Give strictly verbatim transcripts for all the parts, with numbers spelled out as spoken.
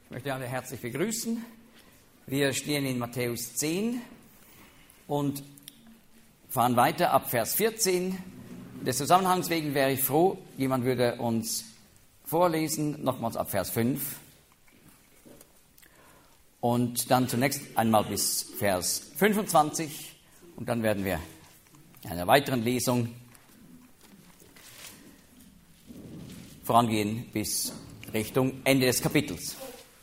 Ich möchte alle herzlich begrüßen. Wir stehen in Matthäus zehn und fahren weiter ab Vers vierzehn. Des Zusammenhangs wegen wäre ich froh, jemand würde uns vorlesen, nochmals ab Vers fünf. Und dann zunächst einmal bis Vers fünfundzwanzig und dann werden wir in einer weiteren Lesung vorangehen bis Richtung Ende des Kapitels.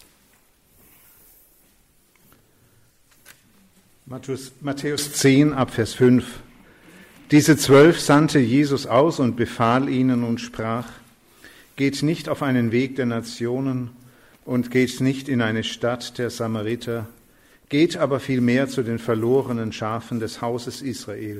Matthäus zehn, ab Vers fünf. Diese zwölf sandte Jesus aus und befahl ihnen und sprach: Geht nicht auf einen Weg der Nationen und geht nicht in eine Stadt der Samariter, geht aber vielmehr zu den verlorenen Schafen des Hauses Israel.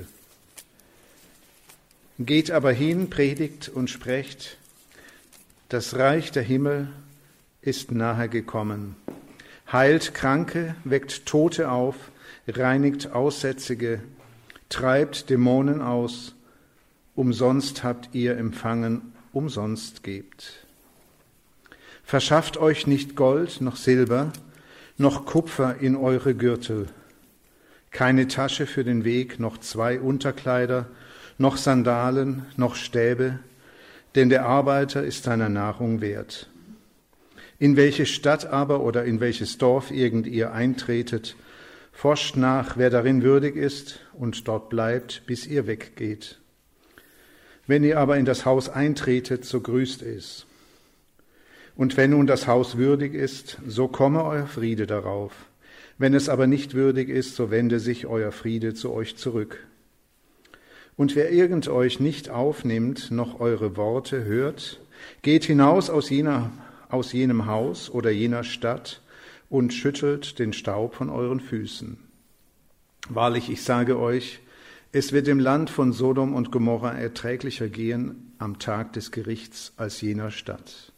Geht aber hin, predigt und sprecht: Das Reich der Himmel ist nahe gekommen. Heilt Kranke, weckt Tote auf, reinigt Aussätzige, treibt Dämonen aus, umsonst habt ihr empfangen, umsonst gebt. Verschafft euch nicht Gold noch Silber, noch Kupfer in eure Gürtel, keine Tasche für den Weg, noch zwei Unterkleider, noch Sandalen, noch Stäbe, denn der Arbeiter ist seiner Nahrung wert. In welche Stadt aber oder in welches Dorf irgend ihr eintretet, forscht nach, wer darin würdig ist, und dort bleibt, bis ihr weggeht. Wenn ihr aber in das Haus eintretet, so grüßt es. Und wenn nun das Haus würdig ist, so komme euer Friede darauf. Wenn es aber nicht würdig ist, so wende sich euer Friede zu euch zurück. Und wer irgend euch nicht aufnimmt, noch eure Worte hört, geht hinaus aus jener, aus jenem Haus oder jener Stadt und schüttelt den Staub von euren Füßen. Wahrlich, ich sage euch, es wird dem Land von Sodom und Gomorra erträglicher gehen am Tag des Gerichts als jener Stadt.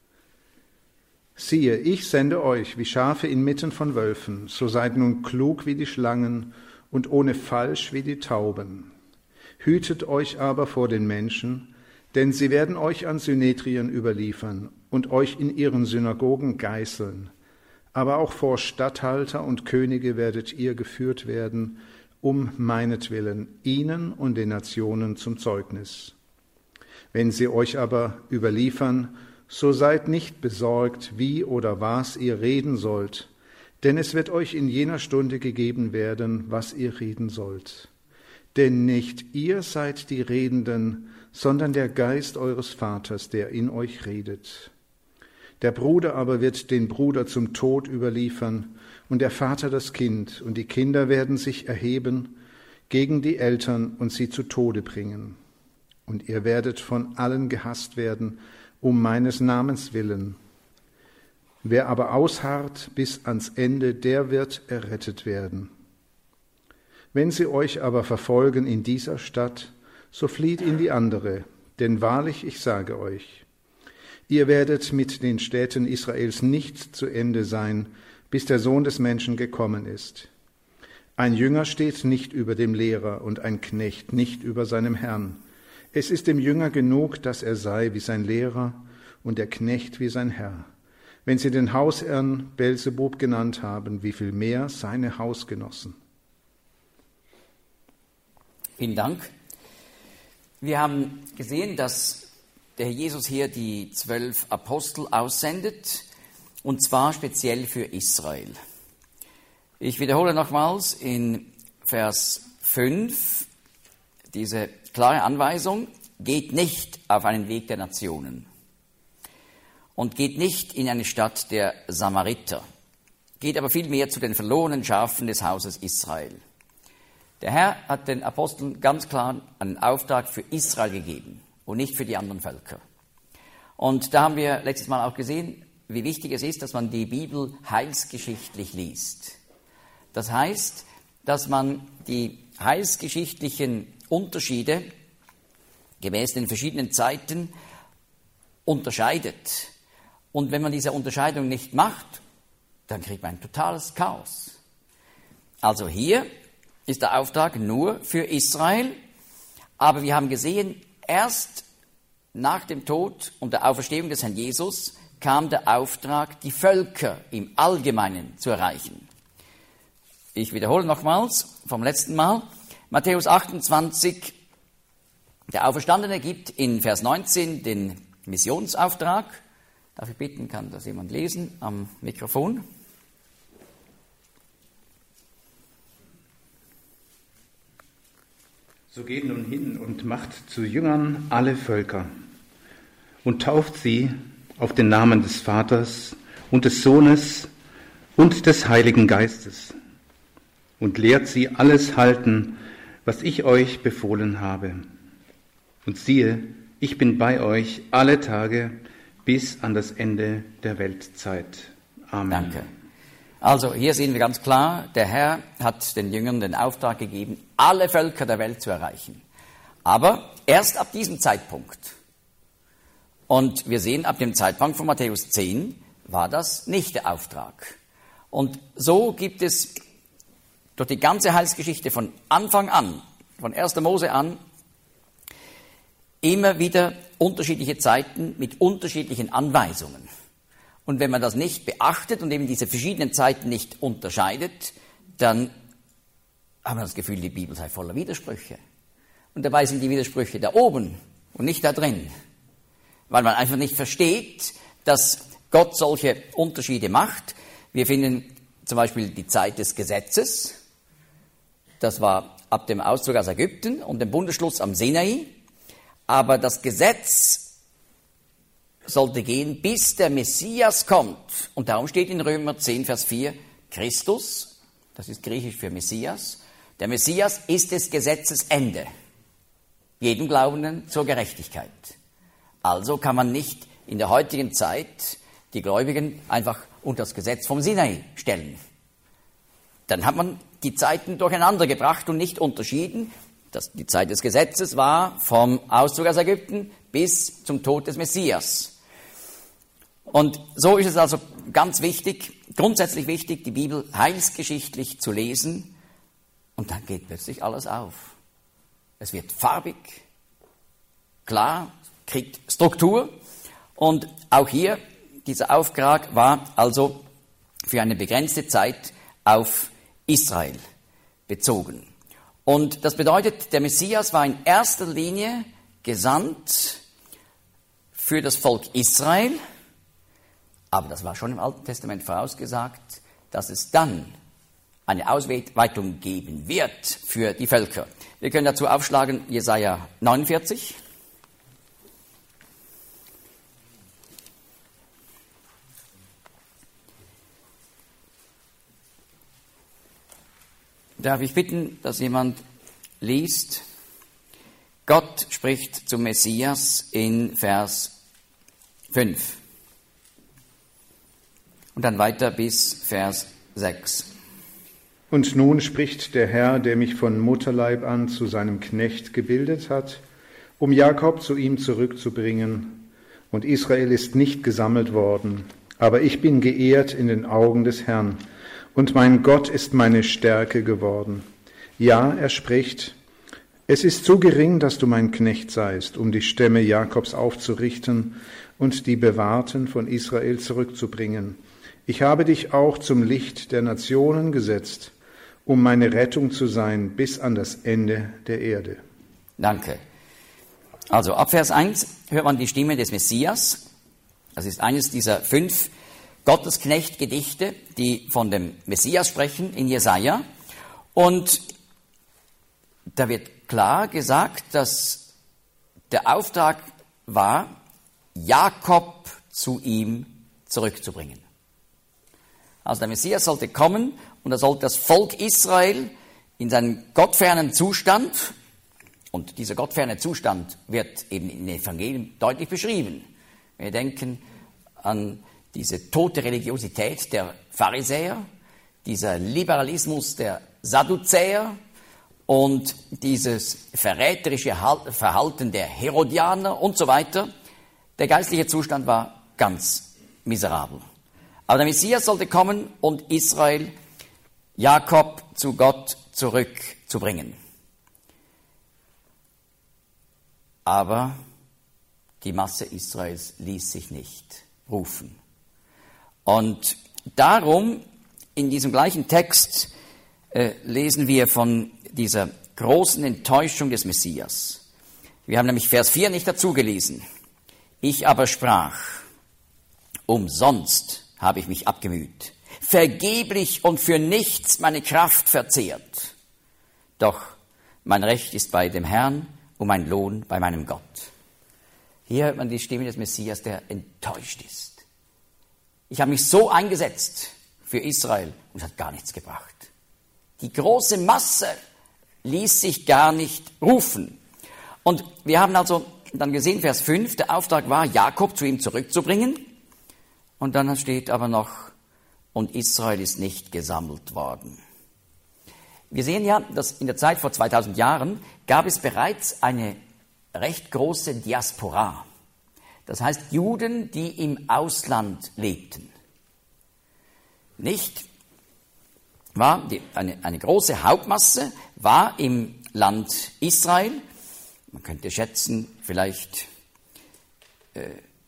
Siehe, ich sende euch wie Schafe inmitten von Wölfen, so seid nun klug wie die Schlangen und ohne Falsch wie die Tauben. Hütet euch aber vor den Menschen, denn sie werden euch an Synedrien überliefern und euch in ihren Synagogen geißeln. Aber auch vor Statthalter und Könige werdet ihr geführt werden, um meinetwillen, ihnen und den Nationen zum Zeugnis. Wenn sie euch aber überliefern, so seid nicht besorgt, wie oder was ihr reden sollt, denn es wird euch in jener Stunde gegeben werden, was ihr reden sollt. Denn nicht ihr seid die Redenden, sondern der Geist eures Vaters, der in euch redet. Der Bruder aber wird den Bruder zum Tod überliefern und der Vater das Kind, und die Kinder werden sich erheben gegen die Eltern und sie zu Tode bringen. Und ihr werdet von allen gehasst werden, um meines Namens willen. Wer aber ausharrt bis ans Ende, der wird errettet werden. Wenn sie euch aber verfolgen in dieser Stadt, so flieht in die andere, denn wahrlich, ich sage euch, ihr werdet mit den Städten Israels nicht zu Ende sein, bis der Sohn des Menschen gekommen ist. Ein Jünger steht nicht über dem Lehrer und ein Knecht nicht über seinem Herrn. Es ist dem Jünger genug, dass er sei wie sein Lehrer und der Knecht wie sein Herr. Wenn sie den Hausherrn Belzebub genannt haben, wie viel mehr seine Hausgenossen. Vielen Dank. Wir haben gesehen, dass der Herr Jesus hier die zwölf Apostel aussendet, und zwar speziell für Israel. Ich wiederhole nochmals in Vers fünf diese klare Anweisung: Geht nicht auf einen Weg der Nationen und geht nicht in eine Stadt der Samariter, geht aber vielmehr zu den verlorenen Schafen des Hauses Israel. Der Herr hat den Aposteln ganz klar einen Auftrag für Israel gegeben und nicht für die anderen Völker. Und da haben wir letztes Mal auch gesehen, wie wichtig es ist, dass man die Bibel heilsgeschichtlich liest. Das heißt, dass man die heilsgeschichtlichen Unterschiede gemäß den verschiedenen Zeiten unterscheidet. Und wenn man diese Unterscheidung nicht macht, dann kriegt man ein totales Chaos. Also hier ist der Auftrag nur für Israel, aber wir haben gesehen, erst nach dem Tod und der Auferstehung des Herrn Jesus kam der Auftrag, die Völker im Allgemeinen zu erreichen. Ich wiederhole nochmals vom letzten Mal. Matthäus achtundzwanzig, der Auferstandene gibt in Vers neunzehn den Missionsauftrag. Darf ich bitten, kann das jemand lesen am Mikrofon? So geht nun hin und macht zu Jüngern alle Völker und tauft sie auf den Namen des Vaters und des Sohnes und des Heiligen Geistes und lehrt sie alles halten, was ich euch befohlen habe. Und siehe, ich bin bei euch alle Tage bis an das Ende der Weltzeit. Amen. Danke. Also hier sehen wir ganz klar, der Herr hat den Jüngern den Auftrag gegeben, alle Völker der Welt zu erreichen. Aber erst ab diesem Zeitpunkt. Und wir sehen, ab dem Zeitpunkt von Matthäus zehn war das nicht der Auftrag. Und so gibt es durch die ganze Heilsgeschichte von Anfang an, von erster Mose an, immer wieder unterschiedliche Zeiten mit unterschiedlichen Anweisungen. Und wenn man das nicht beachtet und eben diese verschiedenen Zeiten nicht unterscheidet, dann haben wir das Gefühl, die Bibel sei voller Widersprüche. Und dabei sind die Widersprüche da oben und nicht da drin. Weil man einfach nicht versteht, dass Gott solche Unterschiede macht. Wir finden zum Beispiel die Zeit des Gesetzes. Das war ab dem Auszug aus Ägypten und dem Bundesschluss am Sinai. Aber das Gesetz sollte gehen, bis der Messias kommt. Und darum steht in Römer zehn, Vers vier, Christus, das ist griechisch für Messias, der Messias ist des Gesetzes Ende, jedem Glaubenden zur Gerechtigkeit. Also kann man nicht in der heutigen Zeit die Gläubigen einfach unter das Gesetz vom Sinai stellen. Dann hat man die Zeiten durcheinander gebracht und nicht unterschieden. Das, die Zeit des Gesetzes war vom Auszug aus Ägypten bis zum Tod des Messias. Und so ist es also ganz wichtig, grundsätzlich wichtig, die Bibel heilsgeschichtlich zu lesen. Und dann geht plötzlich alles auf. Es wird farbig, klar, kriegt Struktur. Und auch hier, dieser Auftrag war also für eine begrenzte Zeit auf Israel bezogen. Und das bedeutet, der Messias war in erster Linie gesandt für das Volk Israel, aber das war schon im Alten Testament vorausgesagt, dass es dann eine Ausweitung geben wird für die Völker. Wir können dazu aufschlagen Jesaja neunundvierzig. Darf ich bitten, dass jemand liest? Gott spricht zum Messias in Vers fünf. Und dann weiter bis Vers sechs. Und nun spricht der Herr, der mich von Mutterleib an zu seinem Knecht gebildet hat, um Jakob zu ihm zurückzubringen. Und Israel ist nicht gesammelt worden, aber ich bin geehrt in den Augen des Herrn. Und mein Gott ist meine Stärke geworden. Ja, er spricht, es ist so gering, dass du mein Knecht seist, um die Stämme Jakobs aufzurichten und die Bewahrten von Israel zurückzubringen. Ich habe dich auch zum Licht der Nationen gesetzt, um meine Rettung zu sein bis an das Ende der Erde. Danke. Also ab Vers eins hört man die Stimme des Messias. Das ist eines dieser fünf Gottesknecht-Gedichte, die von dem Messias sprechen in Jesaja. Und da wird klar gesagt, dass der Auftrag war, Jakob zu ihm zurückzubringen. Also der Messias sollte kommen und er sollte das Volk Israel in seinem gottfernen Zustand, und dieser gottferne Zustand wird eben in den Evangelien deutlich beschrieben. Wir denken an diese tote Religiosität der Pharisäer, dieser Liberalismus der Sadduzäer und dieses verräterische Verhalten der Herodianer und so weiter. Der geistliche Zustand war ganz miserabel. Aber der Messias sollte kommen und Israel, Jakob zu Gott zurückzubringen. Aber die Masse Israels ließ sich nicht rufen. Und darum, in diesem gleichen Text, äh, lesen wir von dieser großen Enttäuschung des Messias. Wir haben nämlich Vers vier nicht dazu gelesen. Ich aber sprach, umsonst habe ich mich abgemüht, vergeblich und für nichts meine Kraft verzehrt. Doch mein Recht ist bei dem Herrn und mein Lohn bei meinem Gott. Hier hört man die Stimme des Messias, der enttäuscht ist. Ich habe mich so eingesetzt für Israel und es hat gar nichts gebracht. Die große Masse ließ sich gar nicht rufen. Und wir haben also dann gesehen, Vers fünf, der Auftrag war, Jakob zu ihm zurückzubringen. Und dann steht aber noch, und Israel ist nicht gesammelt worden. Wir sehen ja, dass in der Zeit vor zweitausend Jahren gab es bereits eine recht große Diaspora. Das heißt Juden, die im Ausland lebten. Nicht war die, eine, eine große Hauptmasse war im Land Israel. Man könnte schätzen, vielleicht äh,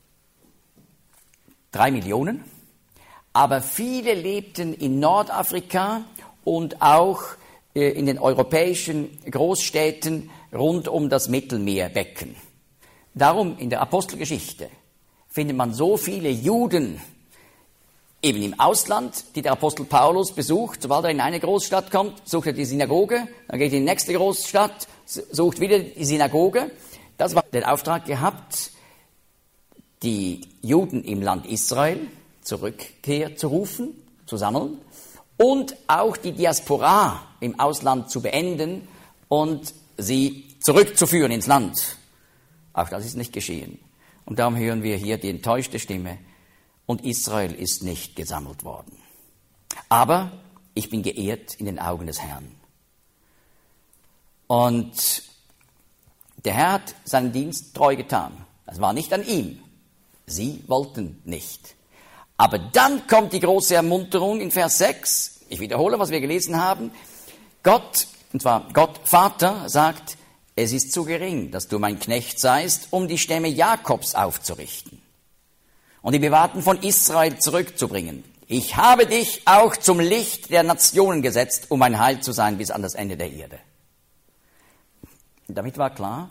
drei Millionen. Aber viele lebten in Nordafrika und auch äh, in den europäischen Großstädten rund um das Mittelmeerbecken. Darum in der Apostelgeschichte findet man so viele Juden eben im Ausland, die der Apostel Paulus besucht. Sobald er in eine Großstadt kommt, sucht er die Synagoge, dann geht er in die nächste Großstadt, sucht wieder die Synagoge. Das war der Auftrag gehabt, die Juden im Land Israel zur Rückkehr zu rufen, zu sammeln und auch die Diaspora im Ausland zu beenden und sie zurückzuführen ins Land. Auch das ist nicht geschehen. Und darum hören wir hier die enttäuschte Stimme, und Israel ist nicht gesammelt worden. Aber ich bin geehrt in den Augen des Herrn. Und der Herr hat seinen Dienst treu getan. Das war nicht an ihm. Sie wollten nicht. Aber dann kommt die große Ermunterung in Vers sechs. Ich wiederhole, was wir gelesen haben. Gott, und zwar Gott Vater, sagt, es ist zu gering, dass du mein Knecht seist, um die Stämme Jakobs aufzurichten und die Bewahrten von Israel zurückzubringen. Ich habe dich auch zum Licht der Nationen gesetzt, um ein Heil zu sein bis an das Ende der Erde. Und damit war klar,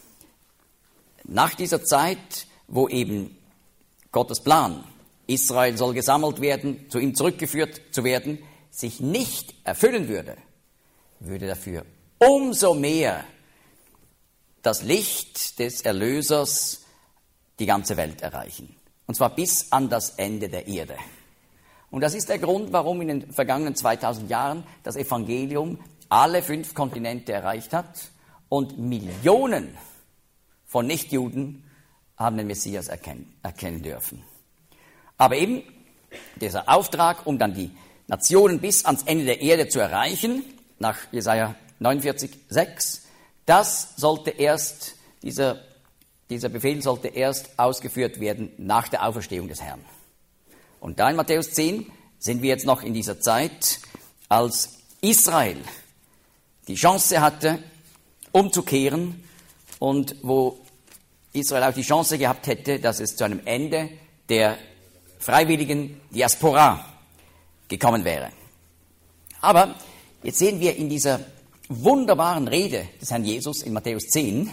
nach dieser Zeit, wo eben Gottes Plan, Israel soll gesammelt werden, zu ihm zurückgeführt zu werden, sich nicht erfüllen würde, würde dafür umso mehr das Licht des Erlösers die ganze Welt erreichen. Und zwar bis an das Ende der Erde. Und das ist der Grund, warum in den vergangenen zweitausend Jahren das Evangelium alle fünf Kontinente erreicht hat und Millionen von Nichtjuden haben den Messias erkennen, erkennen dürfen. Aber eben dieser Auftrag, um dann die Nationen bis ans Ende der Erde zu erreichen, nach Jesaja neunundvierzig, sechs, das sollte erst, dieser, dieser Befehl sollte erst ausgeführt werden nach der Auferstehung des Herrn. Und da in Matthäus zehn sind wir jetzt noch in dieser Zeit, als Israel die Chance hatte, umzukehren und wo Israel auch die Chance gehabt hätte, dass es zu einem Ende der freiwilligen Diaspora gekommen wäre. Aber jetzt sehen wir in dieser wunderbaren Rede des Herrn Jesus in Matthäus zehn,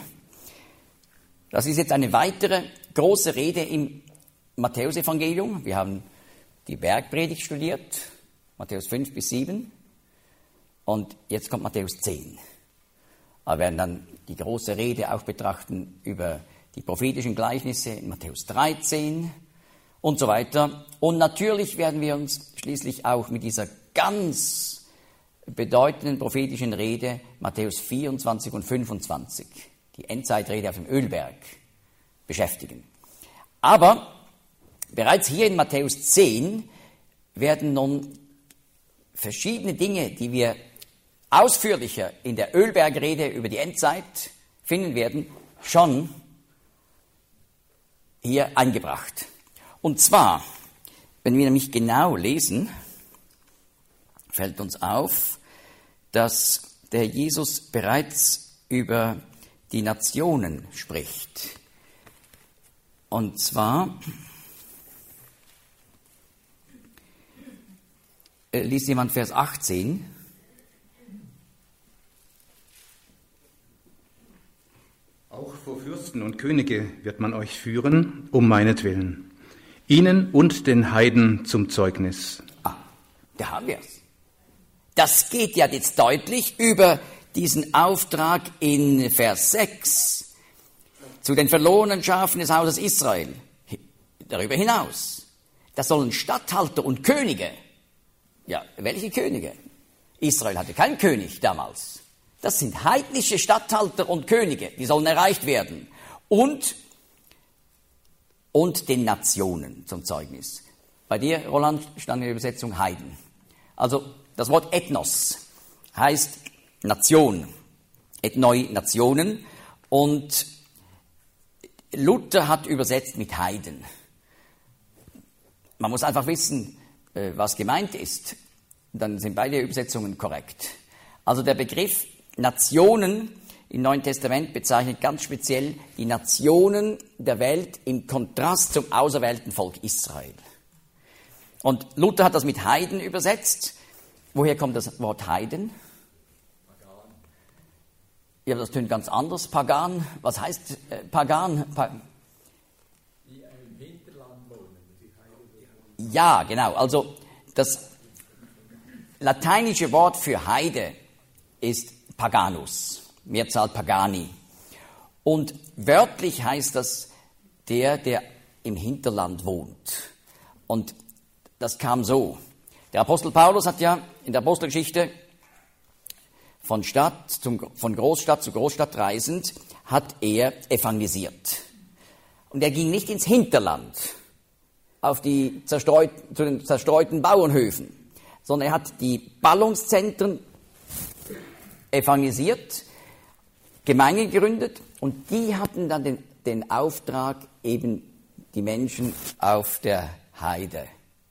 das ist jetzt eine weitere große Rede im Matthäusevangelium. Wir haben die Bergpredigt studiert, Matthäus fünf bis sieben, und jetzt kommt Matthäus zehn. Wir werden dann die große Rede auch betrachten über die prophetischen Gleichnisse in Matthäus dreizehn und so weiter. Und natürlich werden wir uns schließlich auch mit dieser ganz bedeutenden prophetischen Rede Matthäus vierundzwanzig und fünfundzwanzig, die Endzeitrede auf dem Ölberg, beschäftigen. Aber bereits hier in Matthäus zehn werden nun verschiedene Dinge, die wir ausführlicher in der Ölbergrede über die Endzeit finden werden, schon hier eingebracht. Und zwar, wenn wir nämlich genau lesen, fällt uns auf, dass der Jesus bereits über die Nationen spricht. Und zwar Äh, liest jemand Vers achtzehn? Auch vor Fürsten und Könige wird man euch führen, um meinetwillen, ihnen und den Heiden zum Zeugnis. Ah, da haben wir es. Das geht ja jetzt deutlich über diesen Auftrag in Vers sechs zu den verlorenen Schafen des Hauses Israel. Darüber hinaus, das sollen Statthalter und Könige. Ja, welche Könige? Israel hatte keinen König damals. Das sind heidnische Statthalter und Könige, die sollen erreicht werden. Und, und den Nationen zum Zeugnis. Bei dir, Roland, stand in der Übersetzung Heiden. Also das Wort Ethnos heißt Nation, Ethnoi, Nationen. Und Luther hat übersetzt mit Heiden. Man muss einfach wissen, was gemeint ist. Dann sind beide Übersetzungen korrekt. Also der Begriff Nationen im Neuen Testament bezeichnet ganz speziell die Nationen der Welt im Kontrast zum auserwählten Volk Israel. Und Luther hat das mit Heiden übersetzt. Woher kommt das Wort Heiden? Pagan. Ja, das tönt ganz anders. Pagan, was heißt äh, Pagan? Pa- Die im Hinterland wohnen. ja, genau. Also das lateinische Wort für Heide ist Paganus, Mehrzahl Pagani. Und wörtlich heißt das der, der im Hinterland wohnt. Und das kam so. Der Apostel Paulus hat ja in der Apostelgeschichte von Stadt zum, von Großstadt zu Großstadt reisend, hat er evangelisiert. Und er ging nicht ins Hinterland, auf die zerstreut, zu den zerstreuten Bauernhöfen, sondern er hat die Ballungszentren evangelisiert, Gemeinden gegründet und die hatten dann den, den Auftrag, eben die Menschen auf der Heide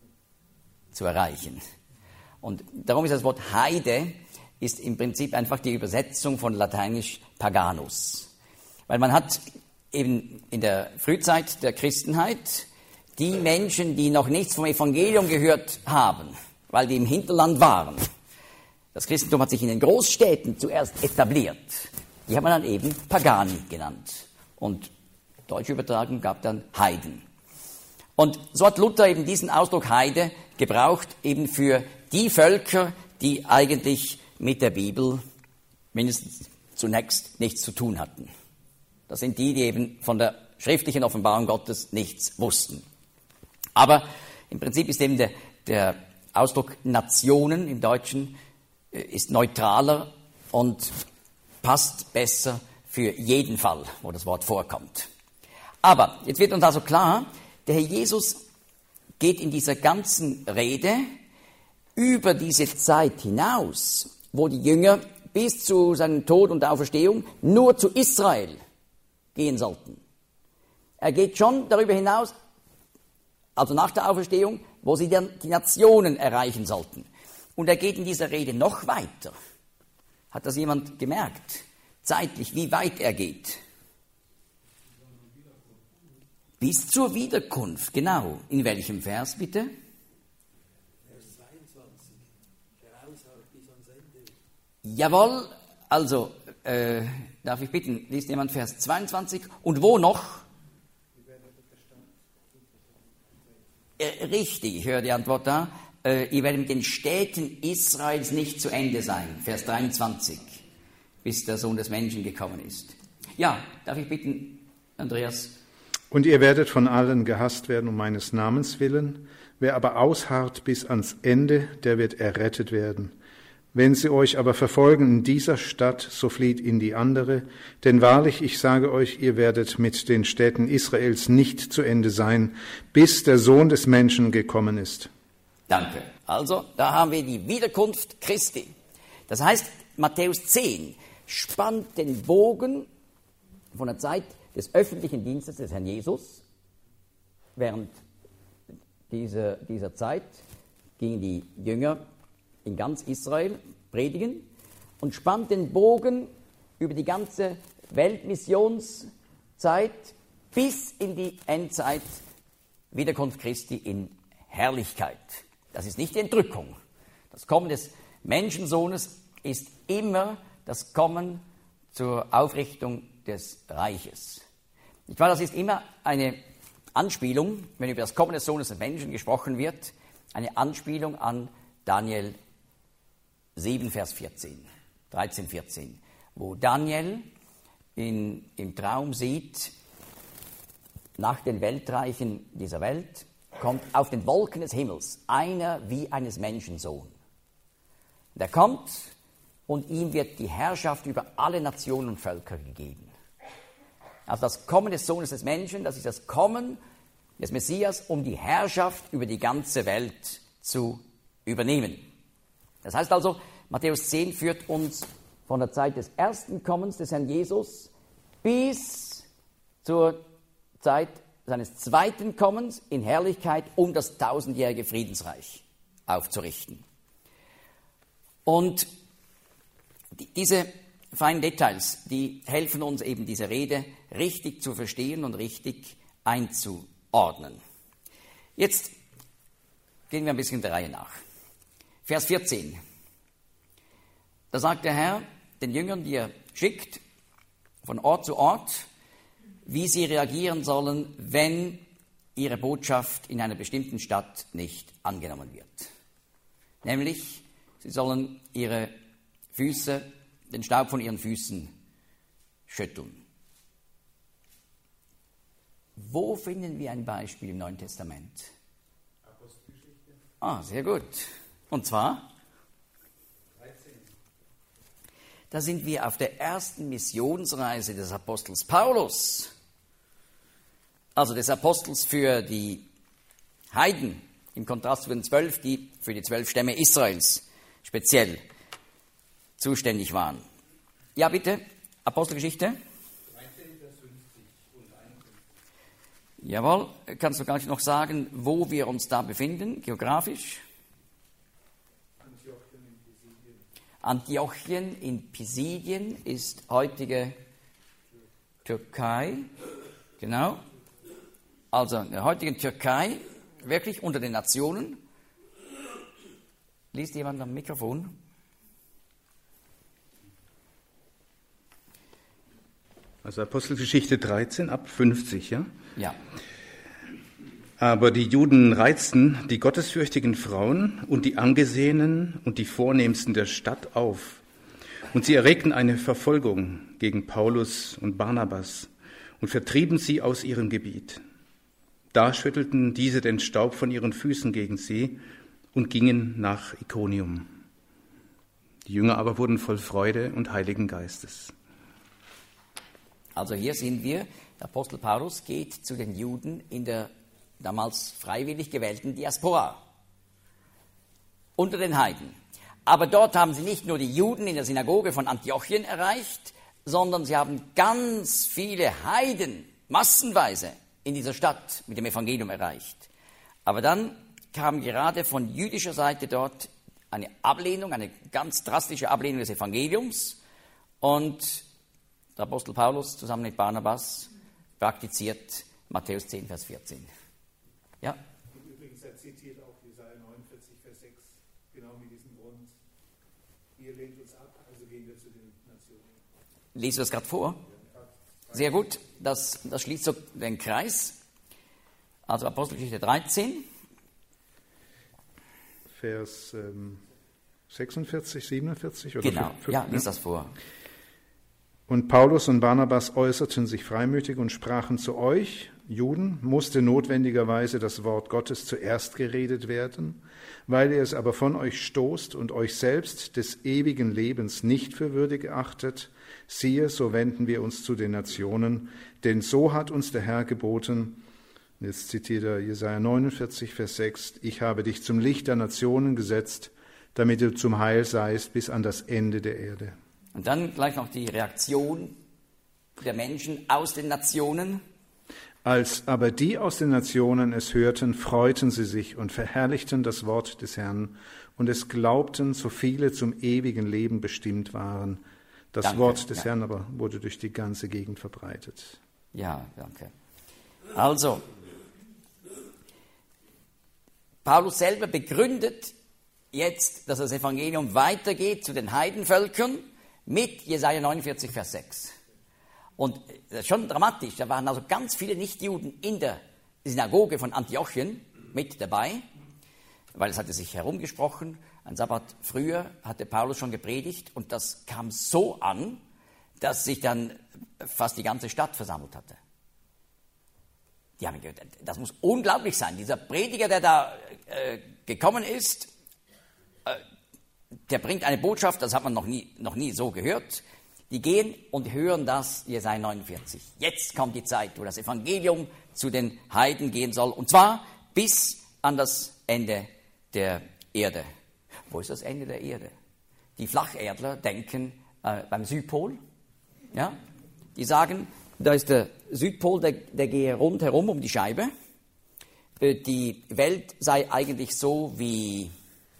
zu erreichen. Und darum ist das Wort Heide ist im Prinzip einfach die Übersetzung von lateinisch Paganus. Weil man hat eben in der Frühzeit der Christenheit die Menschen, die noch nichts vom Evangelium gehört haben, weil die im Hinterland waren. Das Christentum hat sich in den Großstädten zuerst etabliert. Die hat man dann eben Pagani genannt. Und deutsch übertragen gab dann Heiden. Und so hat Luther eben diesen Ausdruck Heide gebraucht, eben für die Völker, die eigentlich mit der Bibel mindestens zunächst nichts zu tun hatten. Das sind die, die eben von der schriftlichen Offenbarung Gottes nichts wussten. Aber im Prinzip ist eben der, der Ausdruck Nationen im Deutschen äh, ist neutraler und passt besser für jeden Fall, wo das Wort vorkommt. Aber jetzt wird uns also klar, der Herr Jesus geht in dieser ganzen Rede über diese Zeit hinaus, wo die Jünger bis zu seinem Tod und Auferstehung nur zu Israel gehen sollten. Er geht schon darüber hinaus, also nach der Auferstehung, wo sie dann die Nationen erreichen sollten. Und er geht in dieser Rede noch weiter. Hat das jemand gemerkt? Zeitlich, wie weit er geht? Bis zur Wiederkunft, genau. In welchem Vers bitte? Vers zweiundzwanzig. Der Aushalt bis ans Ende. Jawohl, also, äh, darf ich bitten, liest jemand Vers zweiundzwanzig? Und wo noch? Äh, richtig, ich höre die Antwort da. Äh, ihr werdet mit den Städten Israels nicht zu Ende sein. Vers dreiundzwanzig, bis der Sohn des Menschen gekommen ist. Ja, darf ich bitten, Andreas? Und ihr werdet von allen gehasst werden um meines Namens willen. Wer aber ausharrt bis ans Ende, der wird errettet werden. Wenn sie euch aber verfolgen in dieser Stadt, so flieht in die andere. Denn wahrlich, ich sage euch, ihr werdet mit den Städten Israels nicht zu Ende sein, bis der Sohn des Menschen gekommen ist. Danke. Also, da haben wir die Wiederkunft Christi. Das heißt, Matthäus zehn spannt den Bogen von der Zeit des öffentlichen Dienstes des Herrn Jesus. Während dieser, dieser Zeit gingen die Jünger in ganz Israel predigen und spannt den Bogen über die ganze Weltmissionszeit bis in die Endzeit, Wiederkunft Christi in Herrlichkeit. Das ist nicht die Entrückung, Das Kommen des Menschensohnes ist immer das Kommen zur Aufrichtung des Reiches. Ich meine, das ist immer eine Anspielung, wenn über das Kommen des Sohnes des Menschen gesprochen wird, eine Anspielung an Daniel sieben, Vers vierzehn, dreizehn, vierzehn, wo Daniel in, im Traum sieht, nach den Weltreichen dieser Welt kommt auf den Wolken des Himmels einer wie eines Menschensohn. Der kommt und ihm wird die Herrschaft über alle Nationen und Völker gegeben. Also das Kommen des Sohnes des Menschen, das ist das Kommen des Messias, um die Herrschaft über die ganze Welt zu übernehmen. Das heißt also, Matthäus zehn führt uns von der Zeit des ersten Kommens des Herrn Jesus bis zur Zeit seines zweiten Kommens in Herrlichkeit, um das tausendjährige Friedensreich aufzurichten. Und die, diese feinen Details, die helfen uns eben, diese Rede richtig zu verstehen und richtig einzuordnen. Jetzt gehen wir ein bisschen der Reihe nach. Vers vierzehn. Da sagt der Herr den Jüngern, die er schickt, von Ort zu Ort, wie sie reagieren sollen, wenn ihre Botschaft in einer bestimmten Stadt nicht angenommen wird. Nämlich, sie sollen ihre Füße, den Staub von ihren Füßen schütteln. Wo finden wir ein Beispiel im Neuen Testament? Apostelgeschichte. Ah, sehr gut. Und zwar? dreizehn. Da sind wir auf der ersten Missionsreise des Apostels Paulus. Also des Apostels für die Heiden, im Kontrast zu den zwölf, die für die zwölf Stämme Israels speziell zuständig waren. Ja, bitte, Apostelgeschichte. dreizehn, Vers fünfzig und einundfünfzig. Jawohl, kannst du gleich noch sagen, wo wir uns da befinden, geografisch? Antiochien in Pisidien. Antiochien in Pisidien ist heutige Türkei, genau. Also in der heutigen Türkei, wirklich unter den Nationen. Liest jemand am Mikrofon? Also Apostelgeschichte dreizehn ab fünfzig, ja? Ja. Aber die Juden reizten die gottesfürchtigen Frauen und die Angesehenen und die Vornehmsten der Stadt auf. Und sie erregten eine Verfolgung gegen Paulus und Barnabas und vertrieben sie aus ihrem Gebiet. Da schüttelten diese den Staub von ihren Füßen gegen sie und gingen nach Ikonium. Die Jünger aber wurden voll Freude und Heiligen Geistes. Also hier sind wir, der Apostel Paulus geht zu den Juden in der damals freiwillig gewählten Diaspora, unter den Heiden. Aber dort haben sie nicht nur die Juden in der Synagoge von Antiochien erreicht, sondern sie haben ganz viele Heiden, massenweise, in dieser Stadt mit dem Evangelium erreicht. Aber dann kam gerade von jüdischer Seite dort eine Ablehnung, eine ganz drastische Ablehnung des Evangeliums, und der Apostel Paulus zusammen mit Barnabas praktiziert Matthäus zehn, Vers vierzehn. Ja? Und übrigens, er zitiert auch Jesaja neunundvierzig, Vers sechs, genau mit diesem Grund. Ihr lehnt uns ab, also gehen wir zu den Nationen. Liest du das gerade vor? Sehr gut, das, das schließt so den Kreis. Also Apostelgeschichte dreizehn. Vers ähm, sechsundvierzig, siebenundvierzig oder Genau, fünf, ja, ne? lies das vor. Und Paulus und Barnabas äußerten sich freimütig und sprachen: Zu euch, Juden, musste notwendigerweise das Wort Gottes zuerst geredet werden, weil ihr es aber von euch stoßt und euch selbst des ewigen Lebens nicht für würdig achtet. Siehe, so wenden wir uns zu den Nationen, denn so hat uns der Herr geboten. Jetzt zitiert er Jesaja neunundvierzig, Vers sechs: Ich habe dich zum Licht der Nationen gesetzt, damit du zum Heil seist bis an das Ende der Erde. Und dann gleich noch die Reaktion der Menschen aus den Nationen. Als aber die aus den Nationen es hörten, freuten sie sich und verherrlichten das Wort des Herrn, und es glaubten, so viele zum ewigen Leben bestimmt waren. Das Danke, Wort des ja. Herrn aber wurde durch die ganze Gegend verbreitet. Ja, danke. Also, Paulus selber begründet jetzt, dass das Evangelium weitergeht zu den Heidenvölkern mit Jesaja neunundvierzig, Vers sechs. Und das ist schon dramatisch. Da waren also ganz viele Nichtjuden in der Synagoge von Antiochien mit dabei, weil es hatte sich herumgesprochen. Ein Sabbat früher hatte Paulus schon gepredigt und das kam so an, dass sich dann fast die ganze Stadt versammelt hatte. Die haben gehört, das muss unglaublich sein. Dieser Prediger, der da äh, gekommen ist, äh, der bringt eine Botschaft, das hat man noch nie, noch nie so gehört. Die gehen und hören das, Jesaja neunundvierzig. Jetzt kommt die Zeit, wo das Evangelium zu den Heiden gehen soll, und zwar bis an das Ende der Erde. Wo ist das Ende der Erde? Die Flacherdler denken äh, beim Südpol. Ja? Die sagen, da ist der Südpol, der, der gehe rundherum um die Scheibe. Äh, die Welt sei eigentlich so wie,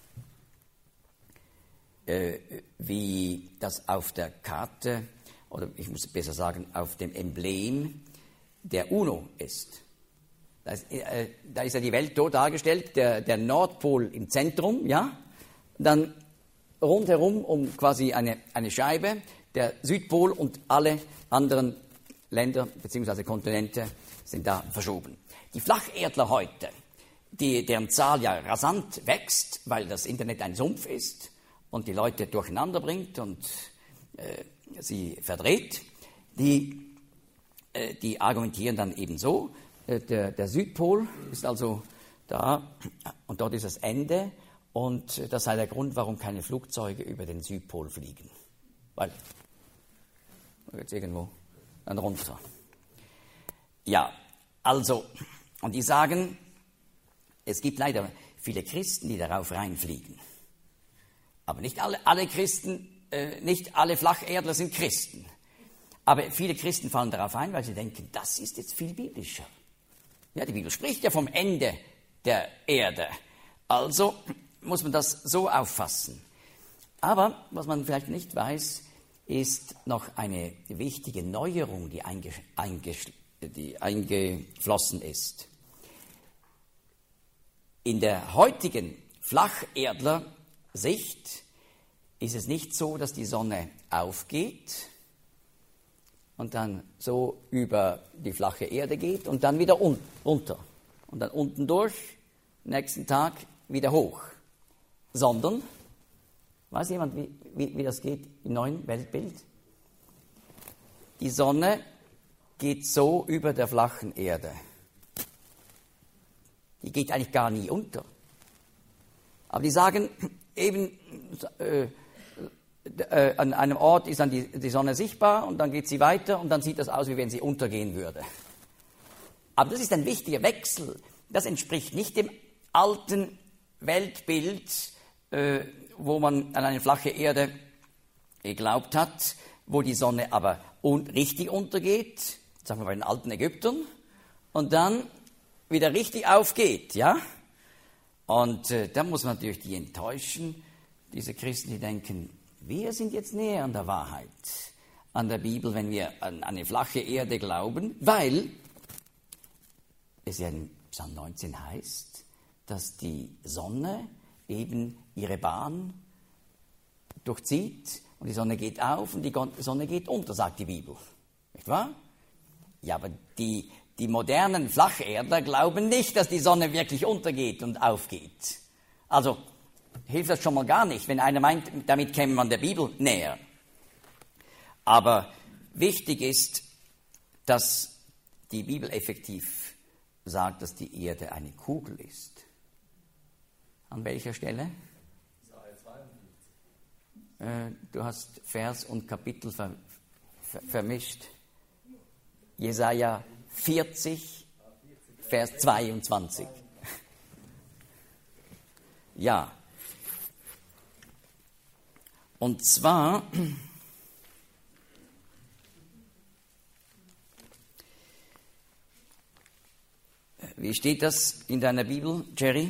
äh, wie das auf der Karte, oder ich muss besser sagen, auf dem Emblem der UNO ist. Da ist, äh, da ist ja die Welt so dargestellt, der, der Nordpol im Zentrum, ja, dann rundherum um quasi eine, eine Scheibe, der Südpol und alle anderen Länder bzw. Kontinente sind da verschoben. Die Flacherdler heute, die, deren Zahl ja rasant wächst, weil das Internet ein Sumpf ist und die Leute durcheinander bringt und äh, sie verdreht, die, äh, die argumentieren dann eben so, äh, der, der Südpol ist also da und dort ist das Ende und das sei der Grund, warum keine Flugzeuge über den Südpol fliegen. Weil, jetzt irgendwo dann runter. Ja, also, und die sagen, es gibt leider viele Christen, die darauf reinfliegen. Aber nicht alle, alle Christen, äh, nicht alle Flacherdler sind Christen. Aber viele Christen fallen darauf ein, weil sie denken, das ist jetzt viel biblischer. Ja, die Bibel spricht ja vom Ende der Erde. Also muss man das so auffassen. Aber was man vielleicht nicht weiß, ist noch eine wichtige Neuerung, die, einge, einge, die eingeflossen ist. In der heutigen Flacherdler-Sicht ist es nicht so, dass die Sonne aufgeht und dann so über die flache Erde geht und dann wieder un- runter und dann unten durch, nächsten Tag wieder hoch, sondern, weiß jemand, wie, wie, wie das geht im neuen Weltbild? Die Sonne geht so über der flachen Erde. Die geht eigentlich gar nie unter. Aber die sagen, eben äh, äh, an einem Ort ist dann die, die Sonne sichtbar und dann geht sie weiter und dann sieht das aus, wie wenn sie untergehen würde. Aber das ist ein wichtiger Wechsel. Das entspricht nicht dem alten Weltbild, äh, wo man an eine flache Erde geglaubt hat, wo die Sonne aber un- richtig untergeht, sagen wir bei den alten Ägyptern, und dann wieder richtig aufgeht, ja? Und äh, da muss man natürlich die enttäuschen, diese Christen, die denken, wir sind jetzt näher an der Wahrheit, an der Bibel, wenn wir an eine flache Erde glauben, weil es ja in Psalm neunzehn heißt, dass die Sonne eben ihre Bahn durchzieht und die Sonne geht auf und die Sonne geht unter, sagt die Bibel. Nicht wahr? Ja, aber die, die modernen Flacherdler glauben nicht, dass die Sonne wirklich untergeht und aufgeht. Also hilft das schon mal gar nicht, wenn einer meint, damit käme man der Bibel näher. Aber wichtig ist, dass die Bibel effektiv sagt, dass die Erde eine Kugel ist. An welcher Stelle? Äh, du hast Vers und Kapitel ver, ver, vermischt. Jesaja vierzig, Vers zweiundzwanzig. Ja. Und zwar wie steht das in deiner Bibel, Jerry?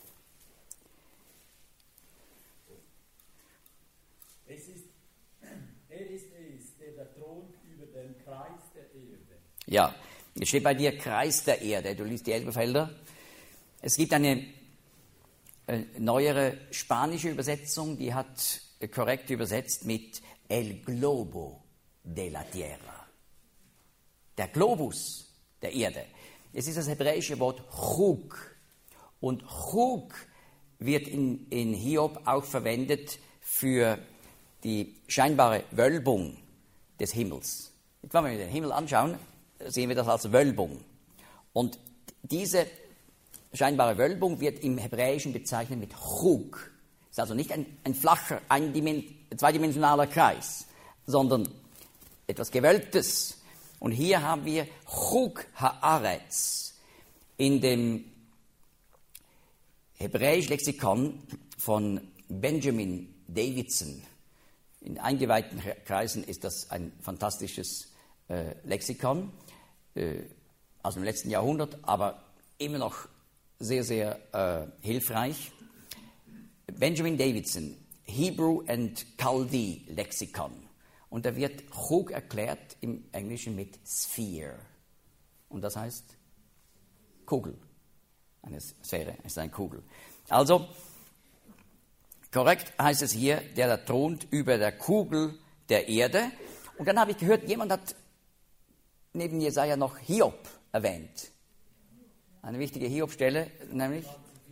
Es ist, er ist es, der da thront über den Kreis der Erde. Ja, es steht bei dir Kreis der Erde. Du liest die Elberfelder. Es gibt eine äh, neuere spanische Übersetzung, die hat äh, korrekt übersetzt mit El Globo de la Tierra. Der Globus der Erde. Es ist das hebräische Wort Chug. Und Chug wird in, in Hiob auch verwendet für die scheinbare Wölbung des Himmels. Wenn wir den Himmel anschauen, sehen wir das als Wölbung. Und diese scheinbare Wölbung wird im Hebräischen bezeichnet mit Chug. Ist also nicht ein, ein flacher, ein zweidimensionaler Kreis, sondern etwas Gewölbtes. Und hier haben wir Chug Haaretz in dem hebräischen Lexikon von Benjamin Davidson. In eingeweihten Kreisen ist das ein fantastisches äh, Lexikon äh, aus dem letzten Jahrhundert, aber immer noch sehr, sehr äh, hilfreich. Benjamin Davidson, Hebrew and Chaldee Lexikon. Und da wird Chug erklärt im Englischen mit Sphere. Und das heißt Kugel. Eine Sphäre ist eine Kugel. Also, korrekt heißt es hier, der da thront über der Kugel der Erde. Und dann habe ich gehört, jemand hat neben Jesaja noch Hiob erwähnt. Eine wichtige Hiob-Stelle, nämlich,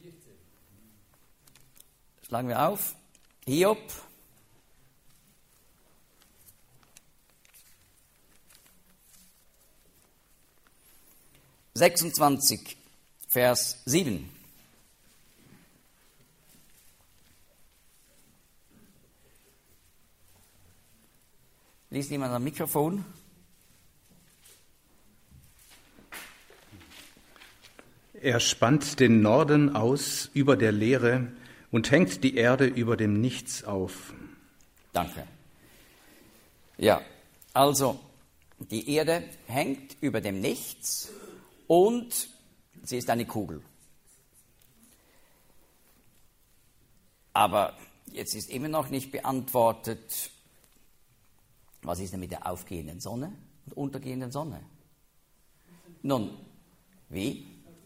schlagen wir auf, Hiob, sechsundzwanzig, Vers sieben. Liest jemand am Mikrofon? Er spannt den Norden aus über der Leere und hängt die Erde über dem Nichts auf. Danke. Ja, also die Erde hängt über dem Nichts und sie ist eine Kugel. Aber jetzt ist immer noch nicht beantwortet, was ist denn mit der aufgehenden Sonne und untergehenden Sonne? Nun, wie?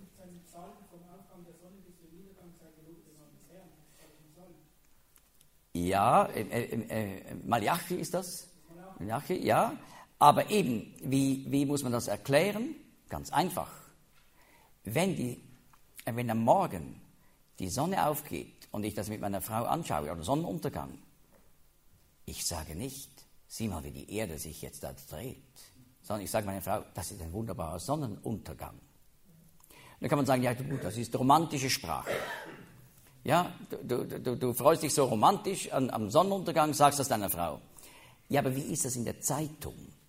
Ja, äh, äh, äh, Malachi ist das. Malachi, ja. Aber eben, wie, wie muss man das erklären? Ganz einfach. Wenn, die, äh, wenn am Morgen die Sonne aufgeht und ich das mit meiner Frau anschaue, oder Sonnenuntergang, ich sage nicht, sieh mal, wie die Erde sich jetzt da dreht, sondern ich sage meiner Frau, das ist ein wunderbarer Sonnenuntergang. Dann kann man sagen, ja gut, das ist romantische Sprache. Ja, du, du, du freust dich so romantisch an, am Sonnenuntergang, sagst das deiner Frau. Ja, aber wie ist das in der Zeitung?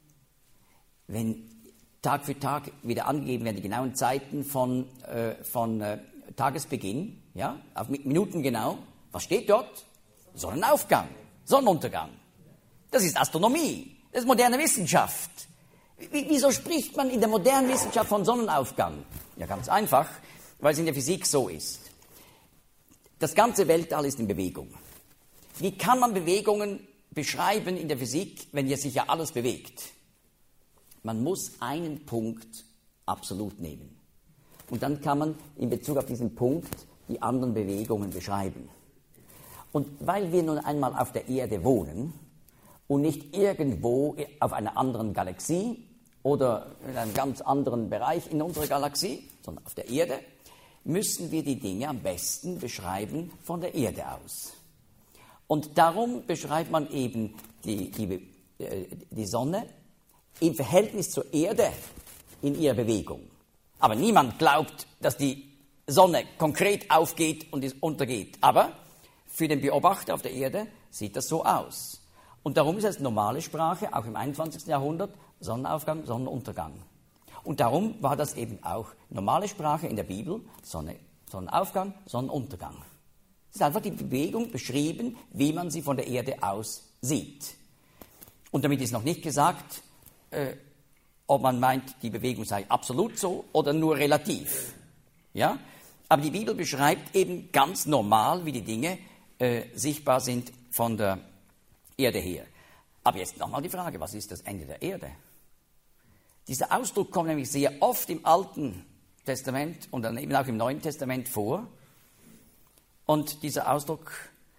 Wenn Tag für Tag wieder angegeben werden, die genauen Zeiten von, äh, von äh, Tagesbeginn, ja, auf Minuten genau, was steht dort? Sonnenaufgang, Sonnenuntergang. Das ist Astronomie, das ist moderne Wissenschaft. Wie, wieso spricht man in der modernen Wissenschaft von Sonnenaufgang? Ja, ganz einfach, weil es in der Physik so ist. Das ganze Weltall ist in Bewegung. Wie kann man Bewegungen beschreiben in der Physik, wenn jetzt sich ja alles bewegt? Man muss einen Punkt absolut nehmen. Und dann kann man in Bezug auf diesen Punkt die anderen Bewegungen beschreiben. Und weil wir nun einmal auf der Erde wohnen und nicht irgendwo auf einer anderen Galaxie oder in einem ganz anderen Bereich in unserer Galaxie, sondern auf der Erde, müssen wir die Dinge am besten beschreiben von der Erde aus. Und darum beschreibt man eben die, die, die Sonne im Verhältnis zur Erde in ihrer Bewegung. Aber niemand glaubt, dass die Sonne konkret aufgeht und untergeht. Aber für den Beobachter auf der Erde sieht das so aus. Und darum ist es normale Sprache, auch im einundzwanzigsten Jahrhundert, Sonnenaufgang, Sonnenuntergang. Und darum war das eben auch normale Sprache in der Bibel, Sonne, Sonnenaufgang, Sonnenuntergang. Es ist einfach die Bewegung beschrieben, wie man sie von der Erde aus sieht. Und damit ist noch nicht gesagt, äh, ob man meint, die Bewegung sei absolut so oder nur relativ. Ja? Aber die Bibel beschreibt eben ganz normal, wie die Dinge äh, sichtbar sind von der Erde her. Aber jetzt nochmal die Frage, was ist das Ende der Erde? Dieser Ausdruck kommt nämlich sehr oft im Alten Testament und dann eben auch im Neuen Testament vor. Und dieser Ausdruck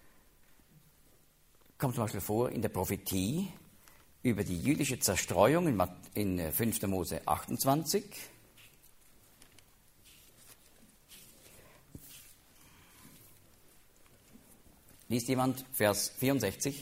kommt zum Beispiel vor in der Prophetie über die jüdische Zerstreuung in, in fünfter Mose achtundzwanzig. Liest jemand Vers vierundsechzig?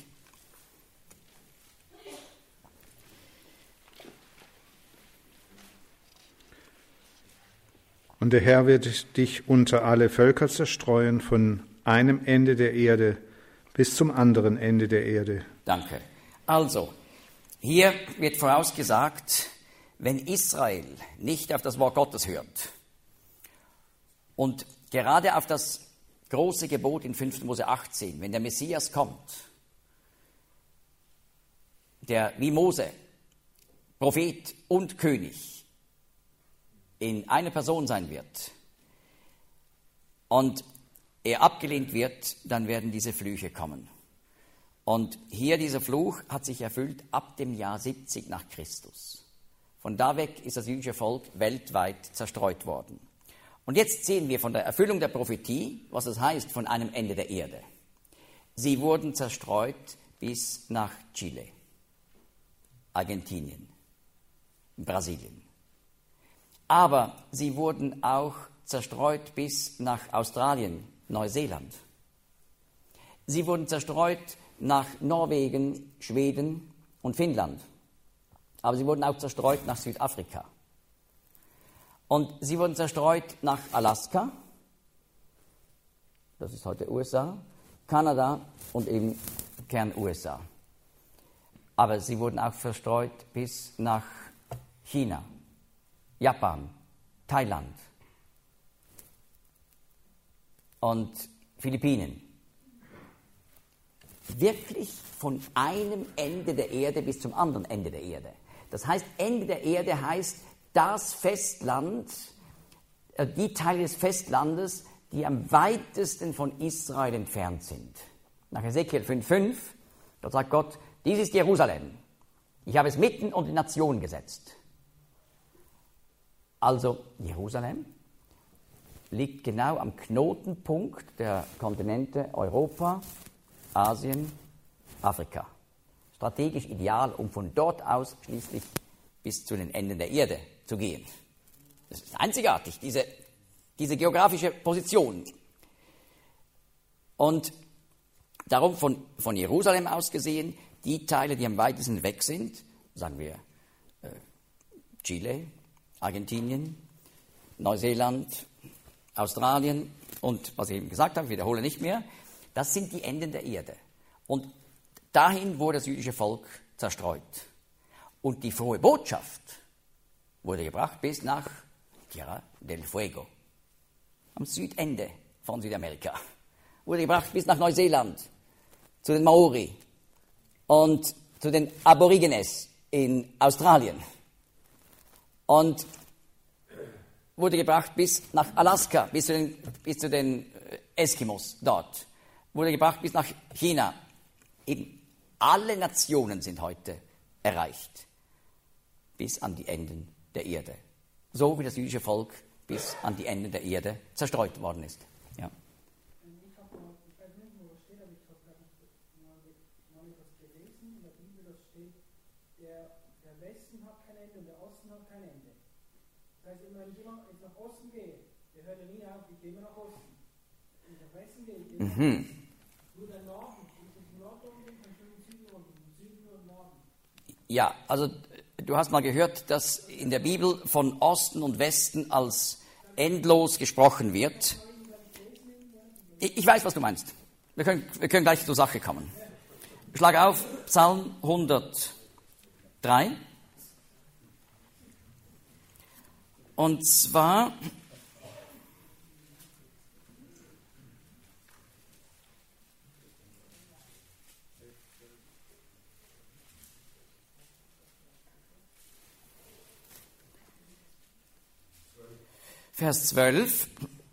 Und der Herr wird dich unter alle Völker zerstreuen, von einem Ende der Erde bis zum anderen Ende der Erde. Danke. Also, hier wird vorausgesagt, wenn Israel nicht auf das Wort Gottes hört und gerade auf das große Gebot in fünfter Mose achtzehn, wenn der Messias kommt, der wie Mose, Prophet und König in einer Person sein wird und er abgelehnt wird, dann werden diese Flüche kommen. Und hier dieser Fluch hat sich erfüllt ab dem Jahr siebzig nach Christus. Von da weg ist das jüdische Volk weltweit zerstreut worden. Und jetzt sehen wir von der Erfüllung der Prophetie, was das heißt von einem Ende der Erde. Sie wurden zerstreut bis nach Chile, Argentinien, Brasilien. Aber sie wurden auch zerstreut bis nach Australien, Neuseeland. Sie wurden zerstreut nach Norwegen, Schweden und Finnland. Aber sie wurden auch zerstreut nach Südafrika. Und sie wurden zerstreut nach Alaska, das ist heute U S A, Kanada und eben Kern-U S A. Aber sie wurden auch verstreut bis nach China, Japan, Thailand und Philippinen. Wirklich von einem Ende der Erde bis zum anderen Ende der Erde. Das heißt, Ende der Erde heißt das Festland, die Teile des Festlandes, die am weitesten von Israel entfernt sind. Nach Ezekiel fünf fünf, dort sagt Gott, dies ist Jerusalem. Ich habe es mitten unter die Nation gesetzt. Also Jerusalem liegt genau am Knotenpunkt der Kontinente Europa, Asien, Afrika. Strategisch ideal, um von dort aus schließlich bis zu den Enden der Erde zu gehen. Das ist einzigartig, diese, diese geografische Position. Und darum von, von Jerusalem aus gesehen, die Teile, die am weitesten weg sind, sagen wir äh, Chile, Argentinien, Neuseeland, Australien und was ich eben gesagt habe, ich wiederhole nicht mehr, das sind die Enden der Erde. Und dahin wurde das jüdische Volk zerstreut. Und die frohe Botschaft wurde gebracht bis nach Tierra del Fuego, am Südende von Südamerika. Wurde gebracht bis nach Neuseeland, zu den Maori und zu den Aborigines in Australien. Und wurde gebracht bis nach Alaska, bis zu den, bis zu den Eskimos dort. Wurde gebracht bis nach China. Eben alle Nationen sind heute erreicht, bis an die Enden der Erde. So wie das jüdische Volk bis an die Enden der Erde zerstreut worden ist. Ja. Ich habe mal, ich weiß nicht, wo das steht, aber ich habe mal, mal etwas gelesen in der Bibel, das steht, der, der Westen hat kein Ende und der Osten hat kein Ende. Das heißt, wenn ich immer wenn ich nach Osten gehe, der hört ja nie auf, ich gehe immer nach Osten. Wenn ich nach Westen gehe, ich gehe nach Westen. Nur der Norden, wenn ich im Norden bin, dann bin ich im Süden und im Süden und Norden. Ja, also du hast mal gehört, dass in der Bibel von Osten und Westen als endlos gesprochen wird. Ich, ich weiß, was du meinst. Wir können, wir können gleich zur Sache kommen. Schlag auf Psalm hundertdrei. Und zwar Vers zwölf,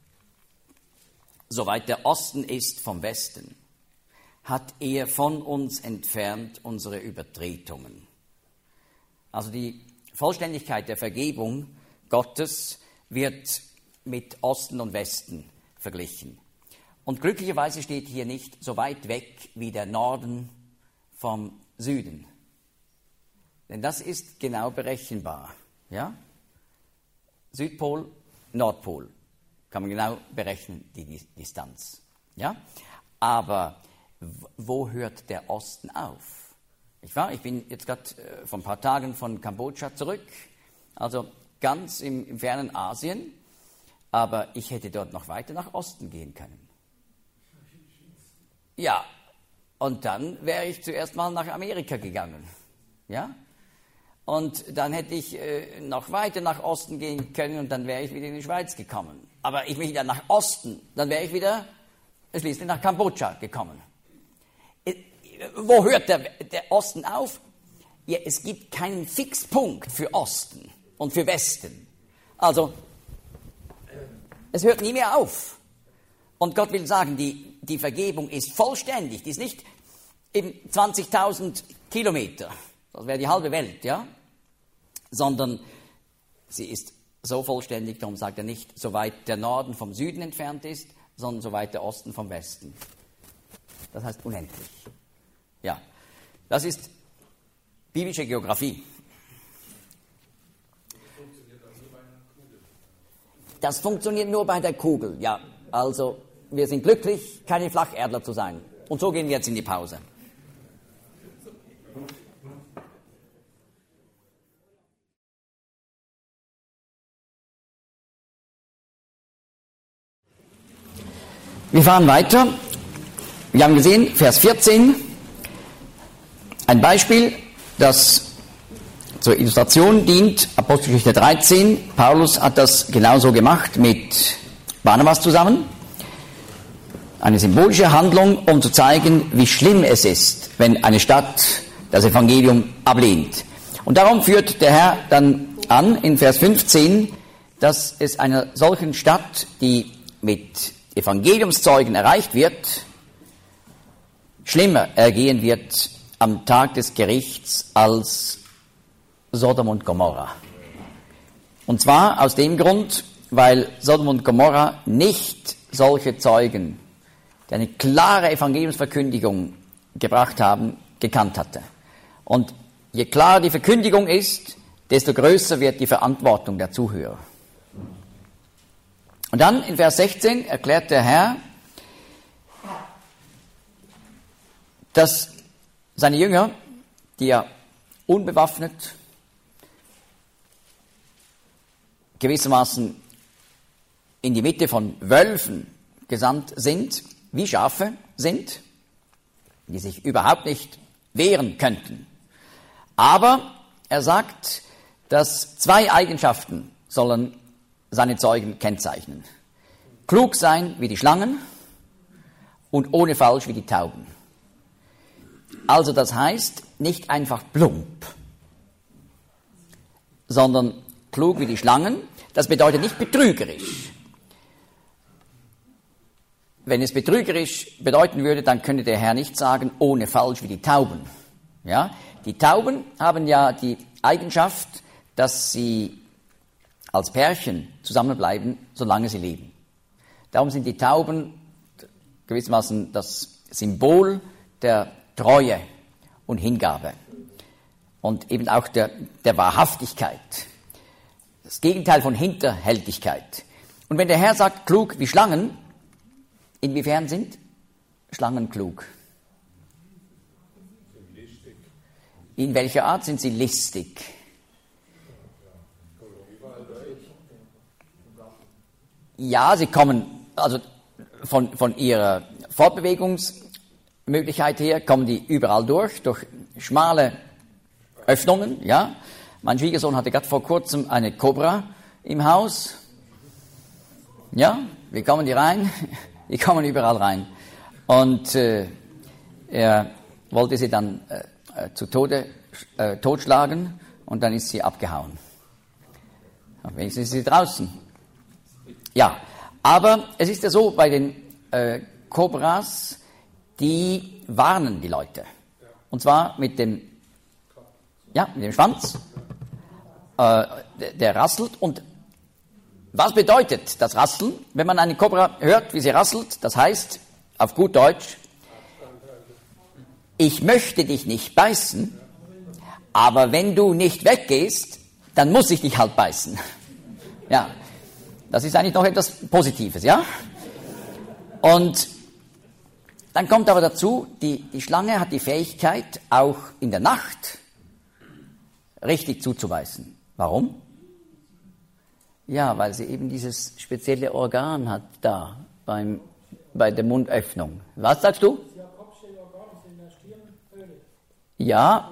soweit der Osten ist vom Westen, hat er von uns entfernt unsere Übertretungen. Also die Vollständigkeit der Vergebung Gottes wird mit Osten und Westen verglichen. Und glücklicherweise steht hier nicht so weit weg wie der Norden vom Süden. Denn das ist genau berechenbar. Ja? Südpol, Nordpol. Kann man genau berechnen, die Distanz. Ja? Aber wo hört der Osten auf? Ich, war, ich bin jetzt gerade äh, vor ein paar Tagen von Kambodscha zurück, also ganz im, im fernen Asien, aber ich hätte dort noch weiter nach Osten gehen können. Ja, und dann wäre ich zuerst mal nach Amerika gegangen. Ja? Und dann hätte ich äh, noch weiter nach Osten gehen können und dann wäre ich wieder in die Schweiz gekommen. Aber ich bin wieder nach Osten, dann wäre ich wieder schließlich nach Kambodscha gekommen. Äh, wo hört der, der Osten auf? Ja, es gibt keinen Fixpunkt für Osten und für Westen. Also, es hört nie mehr auf. Und Gott will sagen, die, die Vergebung ist vollständig, die ist nicht eben zwanzigtausend Kilometer. Das wäre die halbe Welt, ja? Sondern sie ist so vollständig, darum sagt er nicht, so weit der Norden vom Süden entfernt ist, sondern so weit der Osten vom Westen. Das heißt unendlich. Ja, das ist biblische Geografie. Das funktioniert nur bei der Kugel, ja. Also, wir sind glücklich, keine Flacherdler zu sein. Und so gehen wir jetzt in die Pause. Wir fahren weiter. Wir haben gesehen, Vers vierzehn, ein Beispiel, das zur Illustration dient, Apostelgeschichte dreizehn. Paulus hat das genauso gemacht mit Barnabas zusammen. Eine symbolische Handlung, um zu zeigen, wie schlimm es ist, wenn eine Stadt das Evangelium ablehnt. Und darum führt der Herr dann an, in Vers fünfzehn, dass es einer solchen Stadt, die mit Evangeliumszeugen erreicht wird, schlimmer ergehen wird am Tag des Gerichts als Sodom und Gomorra. Und zwar aus dem Grund, weil Sodom und Gomorra nicht solche Zeugen, die eine klare Evangeliumsverkündigung gebracht haben, gekannt hatte. Und je klarer die Verkündigung ist, desto größer wird die Verantwortung der Zuhörer. Und dann in Vers sechzehn erklärt der Herr, dass seine Jünger, die ja unbewaffnet, gewissermaßen in die Mitte von Wölfen gesandt sind, wie Schafe sind, die sich überhaupt nicht wehren könnten. Aber er sagt, dass zwei Eigenschaften sollen seine Zeugen kennzeichnen. Klug sein wie die Schlangen und ohne Falsch wie die Tauben. Also das heißt, nicht einfach plump, sondern klug wie die Schlangen. Das bedeutet nicht betrügerisch. Wenn es betrügerisch bedeuten würde, dann könnte der Herr nicht sagen, ohne Falsch wie die Tauben. Ja? Die Tauben haben ja die Eigenschaft, dass sie als Pärchen zusammenbleiben, solange sie leben. Darum sind die Tauben gewissermaßen das Symbol der Treue und Hingabe und eben auch der, der Wahrhaftigkeit. Das Gegenteil von Hinterhältigkeit. Und wenn der Herr sagt, klug wie Schlangen, inwiefern sind Schlangen klug? In welcher Art sind sie listig? Ja, sie kommen, also von, von ihrer Fortbewegungsmöglichkeit her, kommen die überall durch, durch schmale Öffnungen, ja. Mein Schwiegersohn hatte gerade vor kurzem eine Kobra im Haus. Ja, wie kommen die rein? Die kommen überall rein. Und äh, er wollte sie dann äh, zu Tode äh, totschlagen und dann ist sie abgehauen. Wenigstens ist sie draußen. Ja, aber es ist ja so, bei den äh, Kobras, die warnen die Leute. Und zwar mit dem, ja, mit dem Schwanz. Äh, der, der rasselt und was bedeutet das Rasseln? Wenn man eine Kobra hört, wie sie rasselt, das heißt, auf gut Deutsch, ich möchte dich nicht beißen, aber wenn du nicht weggehst, dann muss ich dich halt beißen. Ja, das ist eigentlich noch etwas Positives, ja? Und dann kommt aber dazu, die, die Schlange hat die Fähigkeit, auch in der Nacht richtig zuzubeißen. Warum? Ja, weil sie eben dieses spezielle Organ hat da beim, bei der Mundöffnung. Was sagst du? Ja,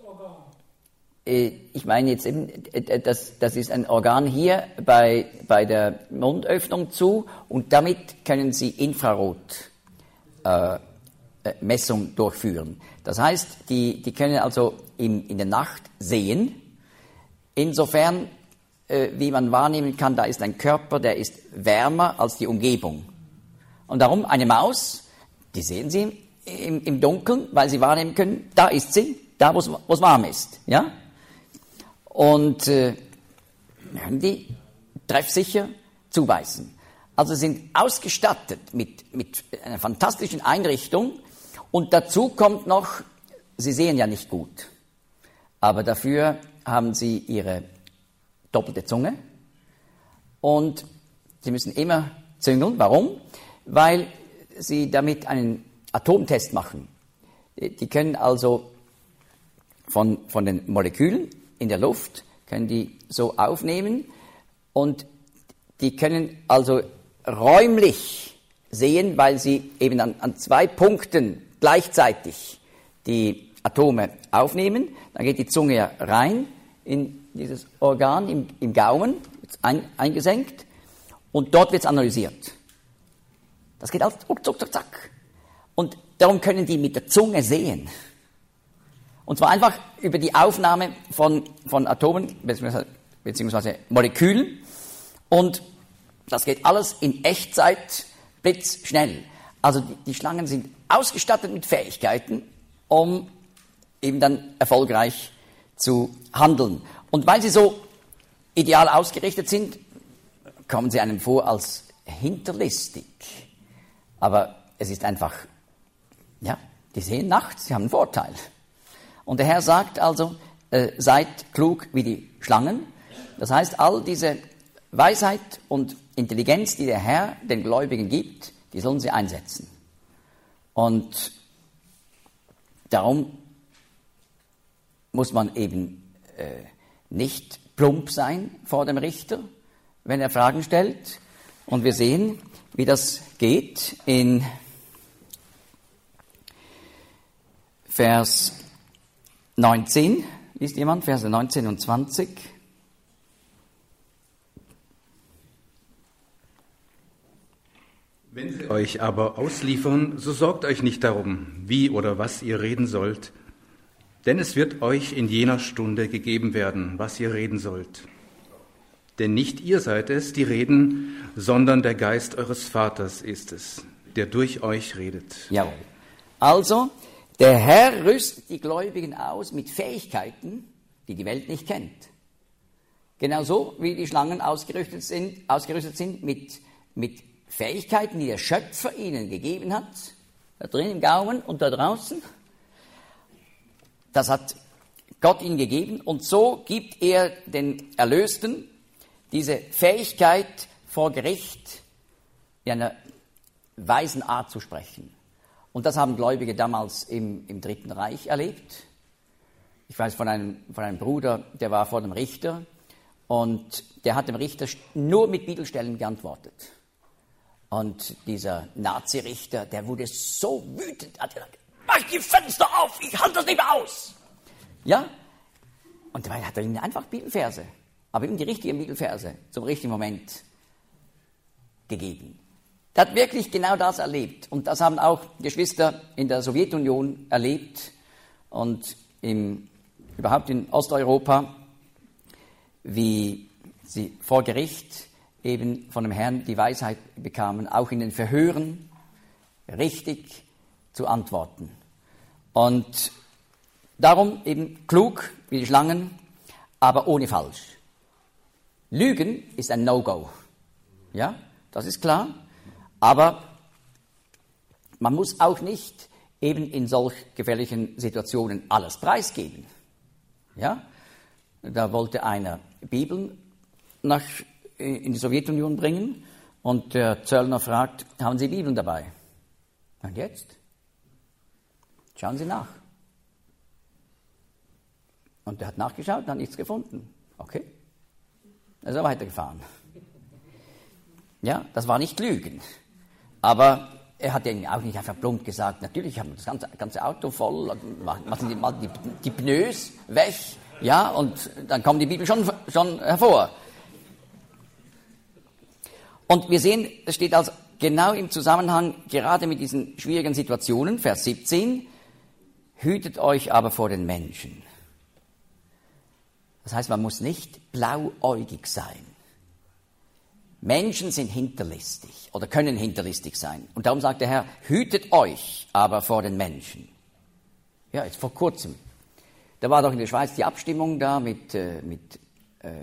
ich meine jetzt eben, das, das ist ein Organ hier bei, bei der Mundöffnung zu und damit können Sie Infrarot äh, Messung durchführen. Das heißt, die, die können also in, in der Nacht sehen. Insofern, äh, wie man wahrnehmen kann, da ist ein Körper, der ist wärmer als die Umgebung. Und darum eine Maus, die sehen Sie im, im Dunkeln, weil Sie wahrnehmen können, da ist sie, da wo es warm ist. Ja? Und äh, können die treffsicher zubeißen. Also sind ausgestattet mit, mit einer fantastischen Einrichtung und dazu kommt noch, sie sehen ja nicht gut, aber dafür haben sie ihre doppelte Zunge und sie müssen immer züngeln. Warum? Weil sie damit einen Atomtest machen. Die können also von, von den Molekülen in der Luft, können die so aufnehmen und die können also räumlich sehen, weil sie eben an, an zwei Punkten gleichzeitig die Atome aufnehmen. Dann geht die Zunge ja rein in dieses Organ im, im Gaumen, ein, eingesenkt, und dort wird es analysiert. Das geht alles zuck, zuck, zuck, zack. Und darum können die mit der Zunge sehen. Und zwar einfach über die Aufnahme von, von Atomen beziehungsweise, beziehungsweise Molekülen. Und das geht alles in Echtzeit, blitzschnell. Also die, die Schlangen sind ausgestattet mit Fähigkeiten, um eben dann erfolgreich zu handeln. Und weil sie so ideal ausgerichtet sind, kommen sie einem vor als hinterlistig. Aber es ist einfach, ja, die sehen nachts, sie haben einen Vorteil. Und der Herr sagt also, äh, seid klug wie die Schlangen. Das heißt, all diese Weisheit und Intelligenz, die der Herr den Gläubigen gibt, die sollen sie einsetzen. Und darum muss man eben äh, nicht plump sein vor dem Richter, wenn er Fragen stellt. Und wir sehen, wie das geht in Vers neunzehn. Liest jemand? Verse neunzehn und zwanzig. Wenn sie euch aber ausliefern, so sorgt euch nicht darum, wie oder was ihr reden sollt, denn es wird euch in jener Stunde gegeben werden, was ihr reden sollt. Denn nicht ihr seid es, die reden, sondern der Geist eures Vaters ist es, der durch euch redet. Jawohl. Also, der Herr rüstet die Gläubigen aus mit Fähigkeiten, die die Welt nicht kennt. Genauso wie die Schlangen ausgerüstet sind, ausgerüstet sind mit, mit Fähigkeiten, die der Schöpfer ihnen gegeben hat, da drin im Gaumen und da draußen. Das hat Gott ihnen gegeben und so gibt er den Erlösten diese Fähigkeit, vor Gericht in einer weisen Art zu sprechen. Und das haben Gläubige damals im, im Dritten Reich erlebt. Ich weiß von einem, von einem Bruder, der war vor dem Richter und der hat dem Richter nur mit Bibelstellen geantwortet. Und dieser Nazi-Richter, der wurde so wütend, hat gesagt, mach die Fenster auf, ich halte das nicht mehr aus. Ja, und dabei hat er ihnen einfach Bibelverse, aber ihm die richtigen Bibelverse zum richtigen Moment gegeben. Er hat wirklich genau das erlebt. Und das haben auch Geschwister in der Sowjetunion erlebt und im, überhaupt in Osteuropa, wie sie vor Gericht eben von dem Herrn die Weisheit bekamen, auch in den Verhören richtig zu antworten. Und darum eben klug wie die Schlangen, aber ohne falsch. Lügen ist ein No-Go. Ja, das ist klar. Aber man muss auch nicht eben in solch gefährlichen Situationen alles preisgeben. Ja, da wollte einer Bibeln nach, in die Sowjetunion bringen und der Zöllner fragt, haben Sie Bibeln dabei? Und jetzt? Schauen Sie nach. Und er hat nachgeschaut und hat nichts gefunden. Okay. Dann ist er weitergefahren. Ja, das war nicht Lügen. Aber er hat irgendwie auch nicht einfach plump gesagt, natürlich haben wir das ganze, ganze Auto voll, machen Sie mal die, die Pneus weg, ja, und dann kommt die Bibel schon, schon hervor. Und wir sehen, es steht also genau im Zusammenhang, gerade mit diesen schwierigen Situationen, Vers siebzehn, hütet euch aber vor den Menschen. Das heißt, man muss nicht blauäugig sein. Menschen sind hinterlistig oder können hinterlistig sein. Und darum sagt der Herr, hütet euch aber vor den Menschen. Ja, jetzt vor kurzem. Da war doch in der Schweiz die Abstimmung da mit, äh, mit äh,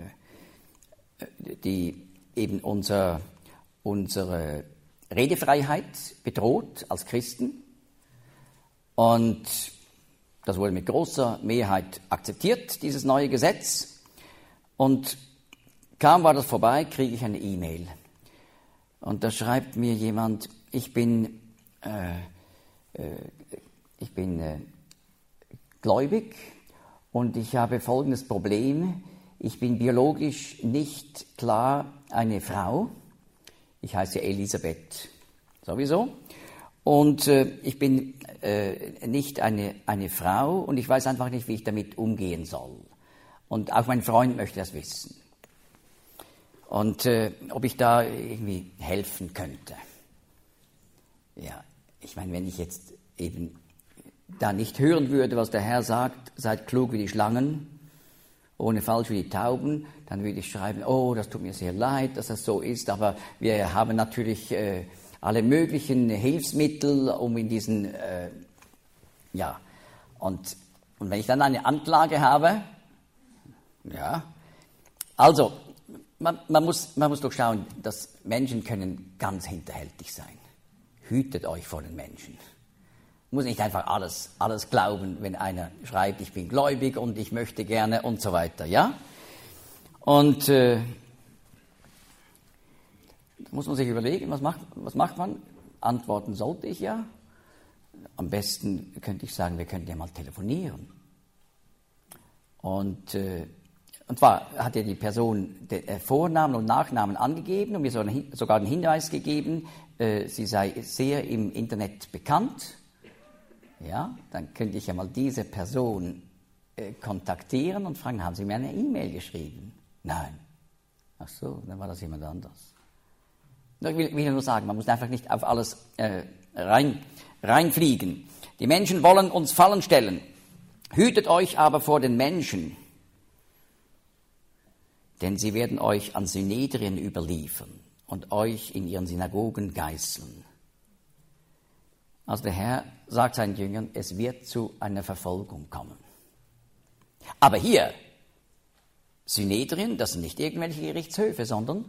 die eben unser, unsere Redefreiheit bedroht als Christen. Und das wurde mit großer Mehrheit akzeptiert, dieses neue Gesetz. Und kaum war das vorbei, kriege ich eine E-Mail. Und da schreibt mir jemand, ich bin, äh, äh, ich bin äh, gläubig und ich habe folgendes Problem. Ich bin biologisch nicht klar eine Frau. Ich heiße Elisabeth sowieso. Und äh, ich bin äh, nicht eine, eine Frau und ich weiß einfach nicht, wie ich damit umgehen soll. Und auch mein Freund möchte das wissen. Und äh, ob ich da irgendwie helfen könnte. Ja, ich meine, wenn ich jetzt eben da nicht hören würde, was der Herr sagt, seid klug wie die Schlangen, ohne falsch wie die Tauben, dann würde ich schreiben, oh, das tut mir sehr leid, dass das so ist, aber wir haben natürlich äh, alle möglichen Hilfsmittel, um in diesen, äh, ja, und, und wenn ich dann eine Anklage habe, ja, also, Man, man, muss, man muss doch schauen, dass Menschen können ganz hinterhältig sein. Hütet euch vor den Menschen. Man muss nicht einfach alles, alles glauben, wenn einer schreibt, ich bin gläubig und ich möchte gerne und so weiter, ja? Und äh, da muss man sich überlegen, was macht, was macht man? Antworten sollte ich ja. Am besten könnte ich sagen, wir könnten ja mal telefonieren. Und äh, Und zwar hat ja die Person den Vornamen und Nachnamen angegeben und mir sogar einen Hinweis gegeben, äh, sie sei sehr im Internet bekannt. Ja, dann könnte ich ja mal diese Person äh, kontaktieren und fragen, haben Sie mir eine E-Mail geschrieben? Nein. Ach so, dann war das jemand anders. Ich will, will nur sagen, man muss einfach nicht auf alles äh, rein, reinfliegen. Die Menschen wollen uns Fallen stellen. Hütet euch aber vor den Menschen, denn sie werden euch an Synedrien überliefern und euch in ihren Synagogen geißeln. Also der Herr sagt seinen Jüngern, es wird zu einer Verfolgung kommen. Aber hier, Synedrien, das sind nicht irgendwelche Gerichtshöfe, sondern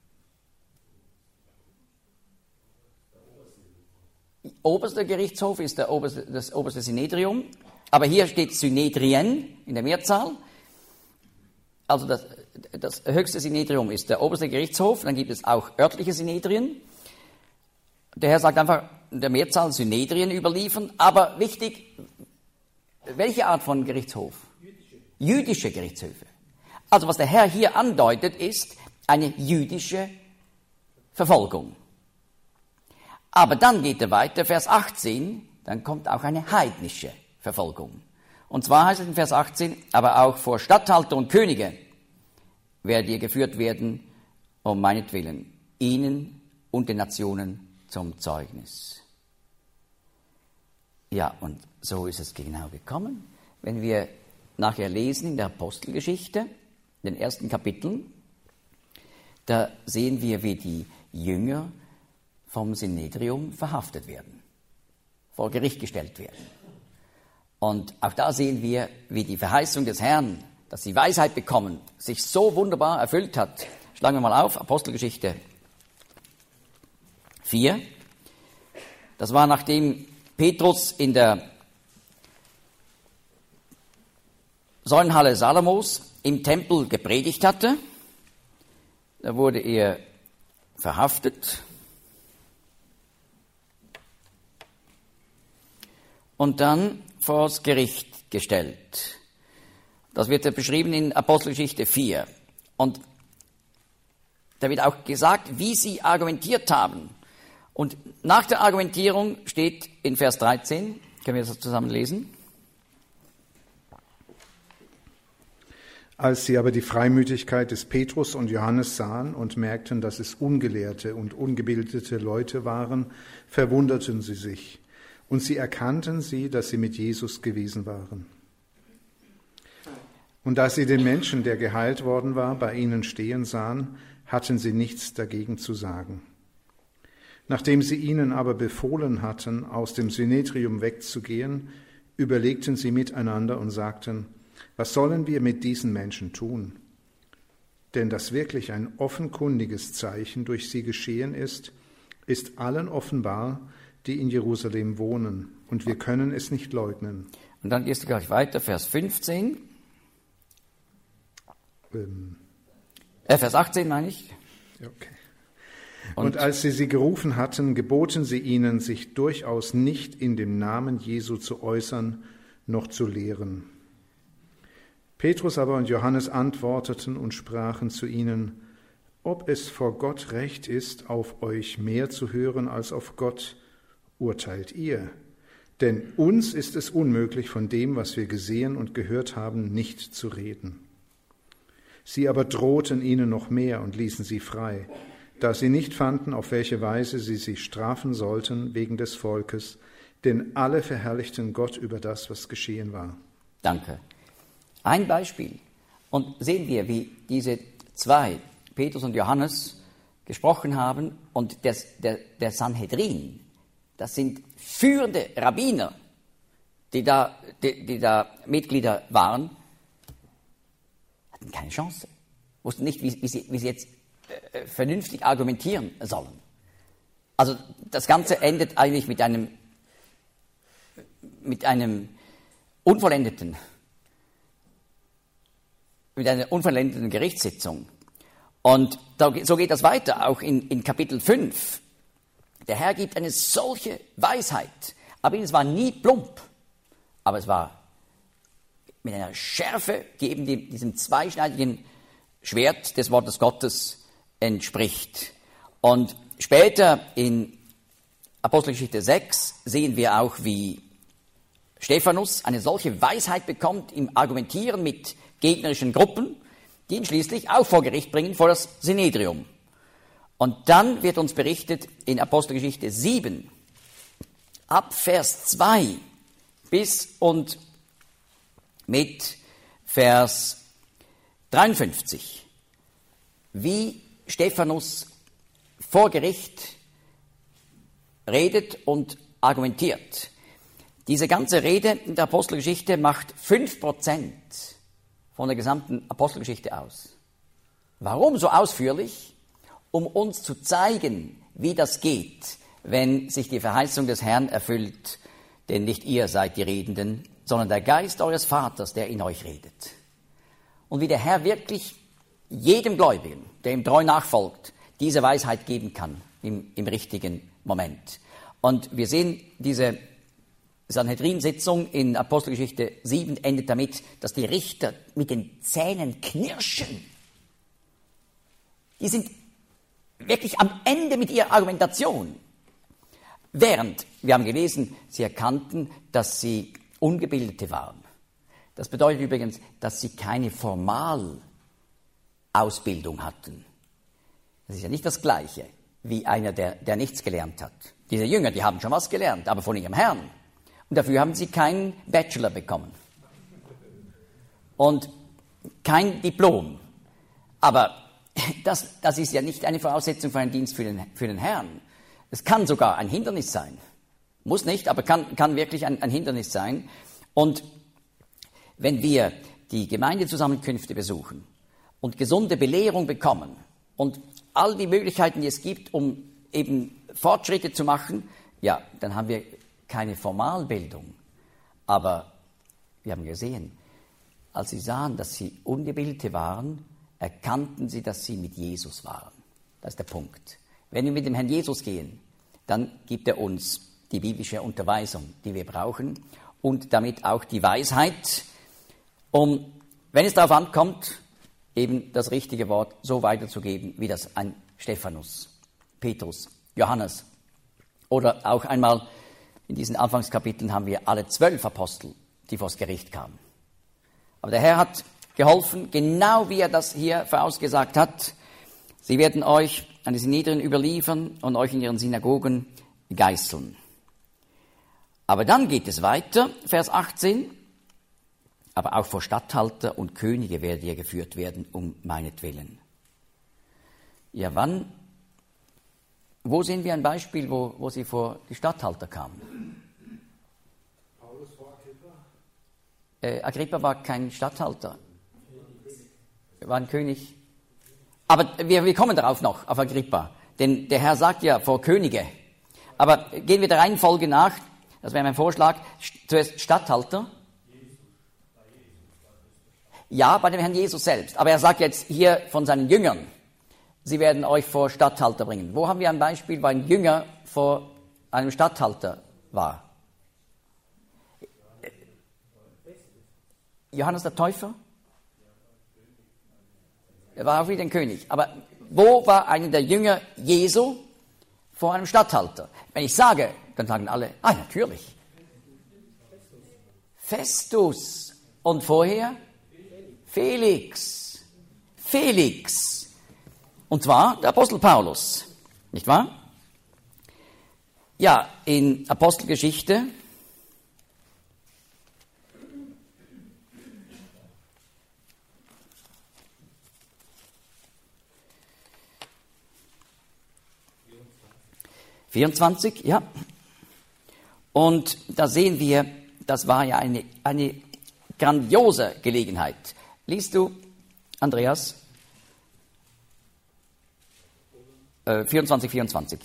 oberster Gerichtshof ist der oberste, das oberste Synedrium, aber hier steht Synedrien in der Mehrzahl. Also das, das höchste Synedrium ist der oberste Gerichtshof, dann gibt es auch örtliche Synedrien. Der Herr sagt einfach, der Mehrzahl Synedrien überliefern, aber wichtig, welche Art von Gerichtshof? Jüdische. Jüdische Gerichtshöfe. Also was der Herr hier andeutet, ist eine jüdische Verfolgung. Aber dann geht er weiter, Vers achtzehn, dann kommt auch eine heidnische Verfolgung. Und zwar heißt es in Vers achtzehn, aber auch vor Statthalter und Könige werdet ihr geführt werden, um meinetwillen, ihnen und den Nationen zum Zeugnis. Ja, und so ist es genau gekommen. Wenn wir nachher lesen in der Apostelgeschichte, den ersten Kapiteln, da sehen wir, wie die Jünger vom Synedrium verhaftet werden, vor Gericht gestellt werden. Und auch da sehen wir, wie die Verheißung des Herrn, dass sie Weisheit bekommen, sich so wunderbar erfüllt hat. Schlagen wir mal auf, Apostelgeschichte vier. Das war, nachdem Petrus in der Säulenhalle Salomos im Tempel gepredigt hatte. Da wurde er verhaftet und dann vors Gericht gestellt. Das wird ja beschrieben in Apostelgeschichte vier. Und da wird auch gesagt, wie sie argumentiert haben. Und nach der Argumentierung steht in Vers dreizehn, können wir das zusammen lesen? Als sie aber die Freimütigkeit des Petrus und Johannes sahen und merkten, dass es ungelehrte und ungebildete Leute waren, verwunderten sie sich. Und sie erkannten sie, dass sie mit Jesus gewesen waren. Und da sie den Menschen, der geheilt worden war, bei ihnen stehen sahen, hatten sie nichts dagegen zu sagen. Nachdem sie ihnen aber befohlen hatten, aus dem Synedrium wegzugehen, überlegten sie miteinander und sagten: Was sollen wir mit diesen Menschen tun? Denn dass wirklich ein offenkundiges Zeichen durch sie geschehen ist, ist allen offenbar, die in Jerusalem wohnen, und wir können es nicht leugnen. Und dann gehst du gleich weiter, Vers fünfzehn. Ähm, äh, Vers achtzehn meine ich. Okay. Und, Und als sie sie gerufen hatten, geboten sie ihnen, sich durchaus nicht in dem Namen Jesu zu äußern, noch zu lehren. Petrus aber und Johannes antworteten und sprachen zu ihnen: Ob es vor Gott recht ist, auf euch mehr zu hören als auf Gott, urteilt ihr. Denn uns ist es unmöglich, von dem, was wir gesehen und gehört haben, nicht zu reden. Sie aber drohten ihnen noch mehr und ließen sie frei, da sie nicht fanden, auf welche Weise sie sie strafen sollten wegen des Volkes, denn alle verherrlichten Gott über das, was geschehen war. Danke. Ein Beispiel. Und sehen wir, wie diese zwei, Petrus und Johannes, gesprochen haben. Und der, der, der Sanhedrin, das sind führende Rabbiner, die da, die, die da Mitglieder waren, hatten keine Chance. Wussten nicht, wie, wie, sie, wie sie jetzt äh, vernünftig argumentieren sollen. Also das Ganze endet eigentlich mit einem, mit einem unvollendeten mit einer unvollendeten Gerichtssitzung. Und da, so geht das weiter, auch in, in Kapitel fünf. Der Herr gibt eine solche Weisheit, aber es war nie plump, aber es war mit einer Schärfe, die eben dem, diesem zweischneidigen Schwert des Wortes Gottes entspricht. Und später in Apostelgeschichte sechs sehen wir auch, wie Stephanus eine solche Weisheit bekommt im Argumentieren mit gegnerischen Gruppen, die ihn schließlich auch vor Gericht bringen, vor das Synedrium. Und dann wird uns berichtet in Apostelgeschichte sieben, ab Vers zwei bis und mit Vers dreiundfünfzig, wie Stephanus vor Gericht redet und argumentiert. Diese ganze Rede in der Apostelgeschichte macht fünf Prozent von der gesamten Apostelgeschichte aus. Warum so ausführlich? Um uns zu zeigen, wie das geht, wenn sich die Verheißung des Herrn erfüllt. Denn nicht ihr seid die Redenden, sondern der Geist eures Vaters, der in euch redet. Und wie der Herr wirklich jedem Gläubigen, der ihm treu nachfolgt, diese Weisheit geben kann im, im richtigen Moment. Und wir sehen diese Sanhedrin-Sitzung in Apostelgeschichte sieben endet damit, dass die Richter mit den Zähnen knirschen. Die sind wirklich am Ende mit ihrer Argumentation. Während, wir haben gelesen, sie erkannten, dass sie Ungebildete waren. Das bedeutet übrigens, dass sie keine Formalausbildung hatten. Das ist ja nicht das Gleiche wie einer, der, der nichts gelernt hat. Diese Jünger, die haben schon was gelernt, aber von ihrem Herrn. Und dafür haben sie keinen Bachelor bekommen. Und kein Diplom. Aber das, das ist ja nicht eine Voraussetzung für einen Dienst für den, für den Herrn. Es kann sogar ein Hindernis sein. Muss nicht, aber kann, kann wirklich ein, ein Hindernis sein. Und wenn wir die Gemeindezusammenkünfte besuchen und gesunde Belehrung bekommen und all die Möglichkeiten, die es gibt, um eben Fortschritte zu machen, ja, dann haben wir keine Formalbildung. Aber wir haben gesehen, als sie sahen, dass sie Ungebildete waren, erkannten sie, dass sie mit Jesus waren. Das ist der Punkt. Wenn wir mit dem Herrn Jesus gehen, dann gibt er uns die biblische Unterweisung, die wir brauchen und damit auch die Weisheit, um, wenn es darauf ankommt, eben das richtige Wort so weiterzugeben, wie das ein Stephanus, Petrus, Johannes oder auch einmal in diesen Anfangskapiteln haben wir alle zwölf Apostel, die vors Gericht kamen. Aber der Herr hat geholfen, genau wie er das hier vorausgesagt hat. Sie werden euch an die Niederen überliefern und euch in ihren Synagogen geißeln. Aber dann geht es weiter, Vers achtzehn. Aber auch vor Statthalter und Könige werdet ihr geführt werden, um meinetwillen. Ja, wann, wo sehen wir ein Beispiel, wo, wo sie vor die Statthalter kamen? Paulus vor Agrippa. Äh, Agrippa war kein Statthalter. Er war ein König. Aber wir, wir kommen darauf noch, auf Agrippa. Denn der Herr sagt ja vor Könige. Aber gehen wir der Reihenfolge nach. Das wäre mein Vorschlag. Zuerst Statthalter. Ja, bei dem Herrn Jesus selbst. Aber er sagt jetzt hier von seinen Jüngern, sie werden euch vor Statthalter bringen. Wo haben wir ein Beispiel, wo ein Jünger vor einem Statthalter war? Johannes der Täufer? Er war auch wieder ein König. Aber wo war einer der Jünger Jesu vor einem Statthalter? Wenn ich sage, dann sagen alle, ah, natürlich. Festus. Und vorher? Felix. Felix. Und zwar der Apostel Paulus. Nicht wahr? Ja, in Apostelgeschichte vierundzwanzig, ja. Und da sehen wir, das war ja eine, eine grandiose Gelegenheit. Liest du, Andreas? Äh, vierundzwanzig, vierundzwanzig.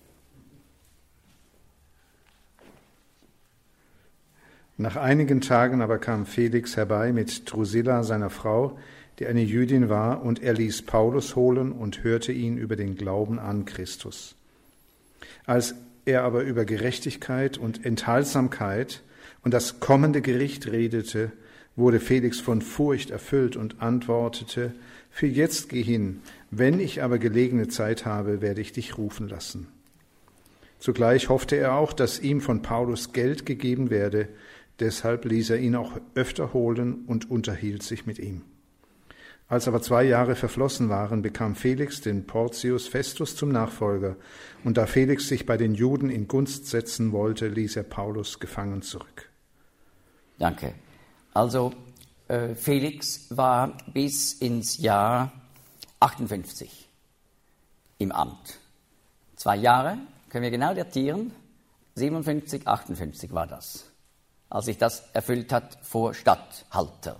Nach einigen Tagen aber kam Felix herbei mit Drusilla, seiner Frau, die eine Jüdin war, und er ließ Paulus holen und hörte ihn über den Glauben an Christus. Als er aber über Gerechtigkeit und Enthaltsamkeit und das kommende Gericht redete, wurde Felix von Furcht erfüllt und antwortete, für jetzt geh hin, wenn ich aber gelegene Zeit habe, werde ich dich rufen lassen. Zugleich hoffte er auch, dass ihm von Paulus Geld gegeben werde, deshalb ließ er ihn auch öfter holen und unterhielt sich mit ihm. Als aber zwei Jahre verflossen waren, bekam Felix den Porcius Festus zum Nachfolger, und da Felix sich bei den Juden in Gunst setzen wollte, ließ er Paulus gefangen zurück. Danke. Also äh, Felix war bis ins Jahr achtundfünfzig im Amt. Zwei Jahre, können wir genau datieren, siebenundfünfzig, achtundfünfzig war das, als sich das erfüllt hat vor Statthalter.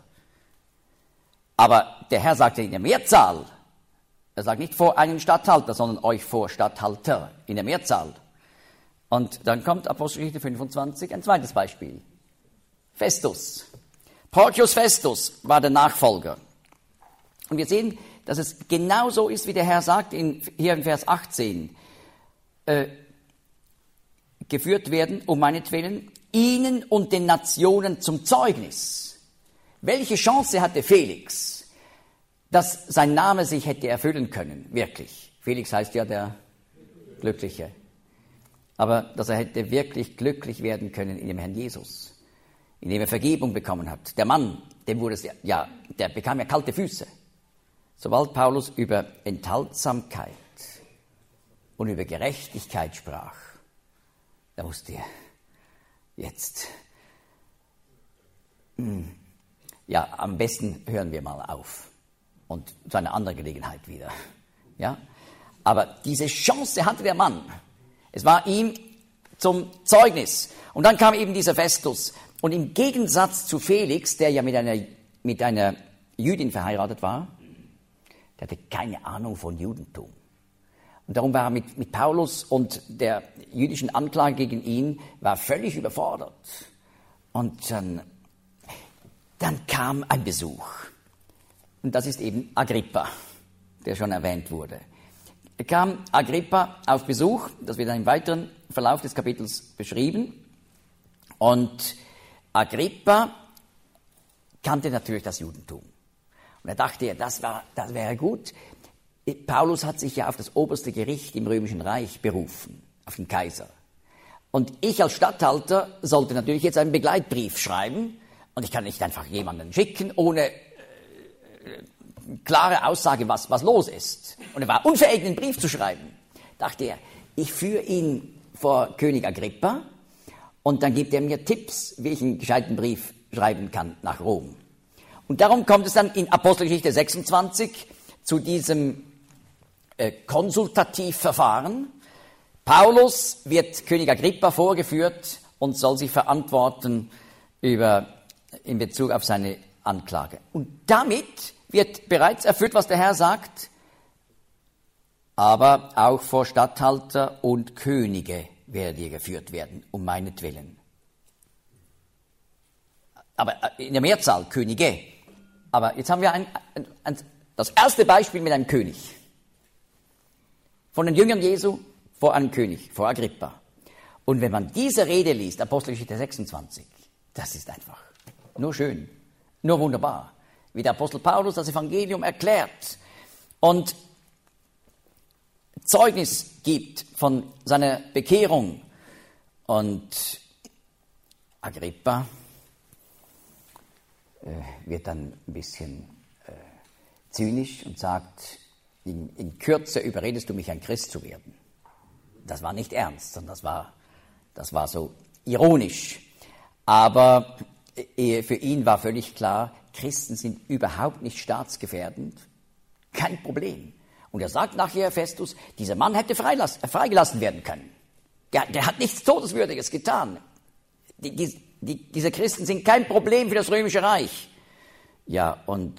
Aber der Herr sagte in der Mehrzahl, er sagt nicht vor einem Statthalter, sondern euch vor Statthalter in der Mehrzahl. Und dann kommt Apostelgeschichte fünfundzwanzig, ein zweites Beispiel. Festus. Porcius Festus war der Nachfolger. Und wir sehen, dass es genauso ist, wie der Herr sagt, in, hier in Vers achtzehn. Äh, geführt werden, um meinetwillen, ihnen und den Nationen zum Zeugnis. Welche Chance hatte Felix, dass sein Name sich hätte erfüllen können, wirklich? Felix heißt ja der Glückliche. Aber dass er hätte wirklich glücklich werden können in dem Herrn Jesus, indem er Vergebung bekommen hat. Der Mann, dem wurde es ja, ja, der bekam ja kalte Füße. Sobald Paulus über Enthaltsamkeit und über Gerechtigkeit sprach, da wusste er, jetzt, mh, ja, am besten hören wir mal auf und zu einer anderen Gelegenheit wieder. Ja? Aber diese Chance hatte der Mann. Es war ihm zum Zeugnis. Und dann kam eben dieser Festus. Und im Gegensatz zu Felix, der ja mit einer, mit einer Jüdin verheiratet war, der hatte keine Ahnung von Judentum. Und darum war er mit, mit Paulus und der jüdischen Anklage gegen ihn war völlig überfordert. Und dann, dann kam ein Besuch. Und das ist eben Agrippa, der schon erwähnt wurde. Da kam Agrippa auf Besuch, das wird dann im weiteren Verlauf des Kapitels beschrieben. Und Agrippa kannte natürlich das Judentum. Und er dachte, das, war, das wäre gut. Paulus hat sich ja auf das oberste Gericht im Römischen Reich berufen, auf den Kaiser. Und ich als Statthalter sollte natürlich jetzt einen Begleitbrief schreiben. Und ich kann nicht einfach jemanden schicken, ohne äh, klare Aussage, was, was los ist. Und er war unfähig, einen Brief zu schreiben. Dachte er, ich führe ihn vor König Agrippa und dann gibt er mir Tipps, wie ich einen gescheiten Brief schreiben kann nach Rom. Und darum kommt es dann in Apostelgeschichte sechsundzwanzig zu diesem äh, Konsultativverfahren. Paulus wird König Agrippa vorgeführt und soll sich verantworten über, in Bezug auf seine Anklage. Und damit wird bereits erfüllt, was der Herr sagt, aber auch vor Statthalter und Könige werdet ihr geführt werden, um meinetwillen. Aber in der Mehrzahl Könige. Aber jetzt haben wir ein, ein, ein, das erste Beispiel mit einem König. Von den Jüngern Jesu vor einem König, vor Agrippa. Und wenn man diese Rede liest, Apostelgeschichte sechsundzwanzig, das ist einfach nur schön, nur wunderbar. Wie der Apostel Paulus das Evangelium erklärt und Zeugnis gibt von seiner Bekehrung. Und Agrippa äh, wird dann ein bisschen äh, zynisch und sagt, in, in Kürze überredest du mich, ein Christ zu werden. Das war nicht ernst, sondern das war, das war so ironisch. Aber äh, für ihn war völlig klar, Christen sind überhaupt nicht staatsgefährdend. Kein Problem. Und er sagt nachher, Festus, dieser Mann hätte freigelassen werden können. Der, der hat nichts Todeswürdiges getan. Die, die, die, diese Christen sind kein Problem für das Römische Reich. Ja, und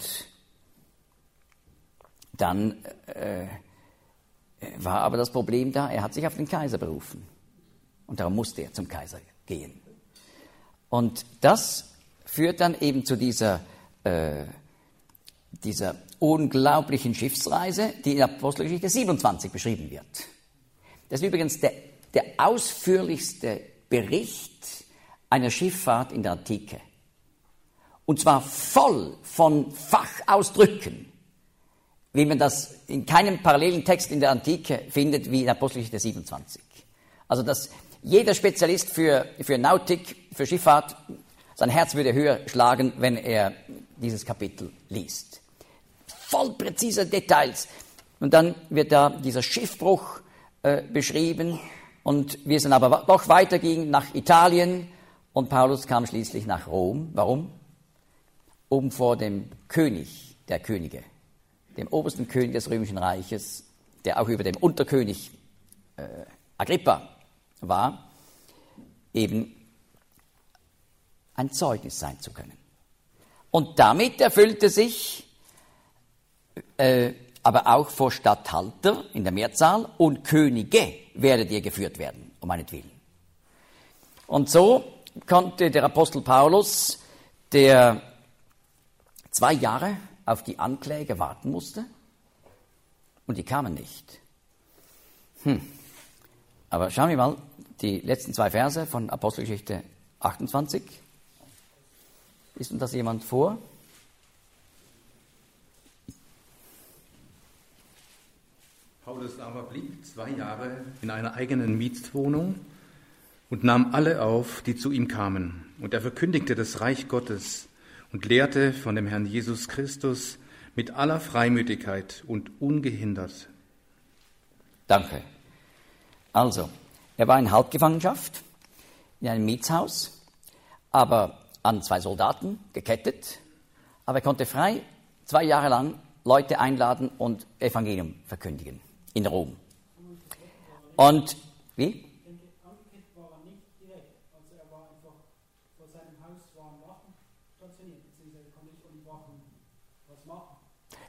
dann äh, war aber das Problem da, er hat sich auf den Kaiser berufen. Und darum musste er zum Kaiser gehen. Und das führt dann eben zu dieser, äh, dieser unglaublichen Schiffsreise, die in Apostelgeschichte siebenundzwanzig beschrieben wird. Das ist übrigens der, der ausführlichste Bericht einer Schifffahrt in der Antike. Und zwar voll von Fachausdrücken, wie man das in keinem parallelen Text in der Antike findet wie in Apostelgeschichte siebenundzwanzig. Also dass jeder Spezialist für, für Nautik, für Schifffahrt, sein Herz würde höher schlagen, wenn er dieses Kapitel liest. Voll präziser Details. Und dann wird da dieser Schiffbruch äh, beschrieben und wir sind aber doch weitergingen nach Italien und Paulus kam schließlich nach Rom. Warum? Um vor dem König der Könige, dem obersten König des Römischen Reiches, der auch über dem Unterkönig äh, Agrippa war, eben ein Zeugnis sein zu können. Und damit erfüllte sich äh, aber auch vor Statthalter in der Mehrzahl und Könige werdet ihr geführt werden, um meinetwillen. Und so konnte der Apostel Paulus, der zwei Jahre auf die Ankläger warten musste, und die kamen nicht. Hm. Aber schauen wir mal die letzten zwei Verse von Apostelgeschichte achtundzwanzig. Liest uns das jemand vor? Paulus aber blieb zwei Jahre in einer eigenen Mietswohnung und nahm alle auf, die zu ihm kamen. Und er verkündigte das Reich Gottes und lehrte von dem Herrn Jesus Christus mit aller Freimütigkeit und ungehindert. Danke. Also, er war in Halbgefangenschaft, in einem Mietshaus, aber an zwei Soldaten gekettet, aber er konnte frei zwei Jahre lang Leute einladen und Evangelium verkündigen in Rom. Und wie? Angekettet war er nicht direkt, also er war einfach vor seinem Haus waren Wachen stationiert, beziehungsweise konnte nicht von den Wachen was machen.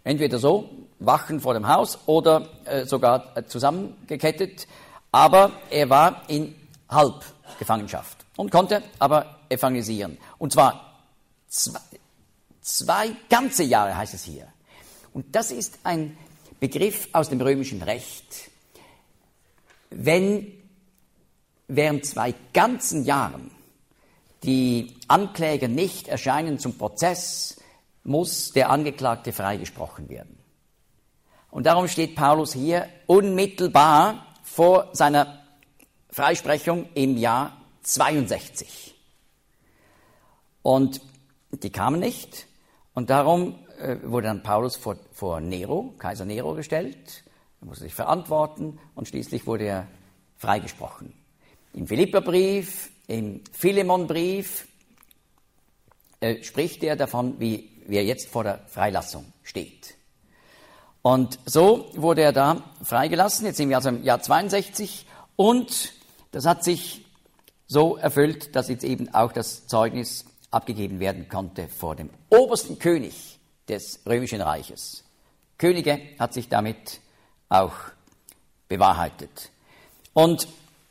Entweder so, Wachen vor dem Haus, oder äh, sogar äh, zusammengekettet. Aber er war in Halbgefangenschaft und konnte aber evangelisieren. Und zwar zwei, zwei ganze Jahre, heißt es hier. Und das ist ein Begriff aus dem römischen Recht. Wenn während zwei ganzen Jahren die Ankläger nicht erscheinen zum Prozess, muss der Angeklagte freigesprochen werden. Und darum steht Paulus hier unmittelbar vor seiner Freisprechung im Jahr zweiundsechzig. Und die kamen nicht, und darum äh, wurde dann Paulus vor, vor Nero, Kaiser Nero, gestellt. Er musste sich verantworten, und schließlich wurde er freigesprochen. Im Philipperbrief, im Philemonbrief äh, spricht er davon, wie, wie er jetzt vor der Freilassung steht. Und so wurde er da freigelassen, jetzt sind wir also im Jahr zweiundsechzig, und das hat sich so erfüllt, dass jetzt eben auch das Zeugnis abgegeben werden konnte vor dem obersten König des Römischen Reiches. Könige hat sich damit auch bewahrheitet. Und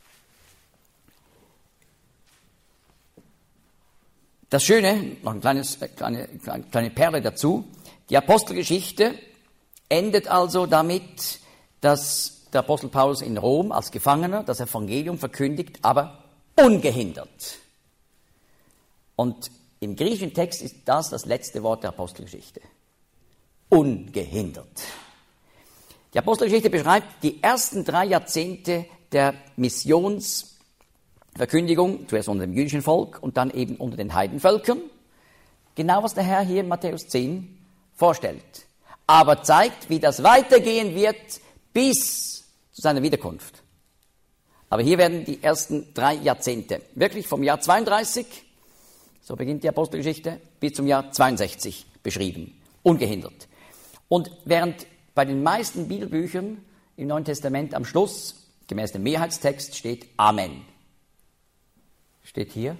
das Schöne, noch eine kleines, kleine, kleine Perle dazu, die Apostelgeschichte endet also damit, dass der Apostel Paulus in Rom als Gefangener das Evangelium verkündigt, aber ungehindert. Und im griechischen Text ist das das letzte Wort der Apostelgeschichte. Ungehindert. Die Apostelgeschichte beschreibt die ersten drei Jahrzehnte der Missionsverkündigung, zuerst unter dem jüdischen Volk und dann eben unter den Heidenvölkern. Genau was der Herr hier in Matthäus zehn vorstellt. Aber zeigt, wie das weitergehen wird bis zu seiner Wiederkunft. Aber hier werden die ersten drei Jahrzehnte, wirklich vom Jahr zweiunddreißig, so beginnt die Apostelgeschichte, bis zum Jahr zweiundsechzig beschrieben, ungehindert. Und während bei den meisten Bibelbüchern im Neuen Testament am Schluss, gemäß dem Mehrheitstext, steht Amen. Steht hier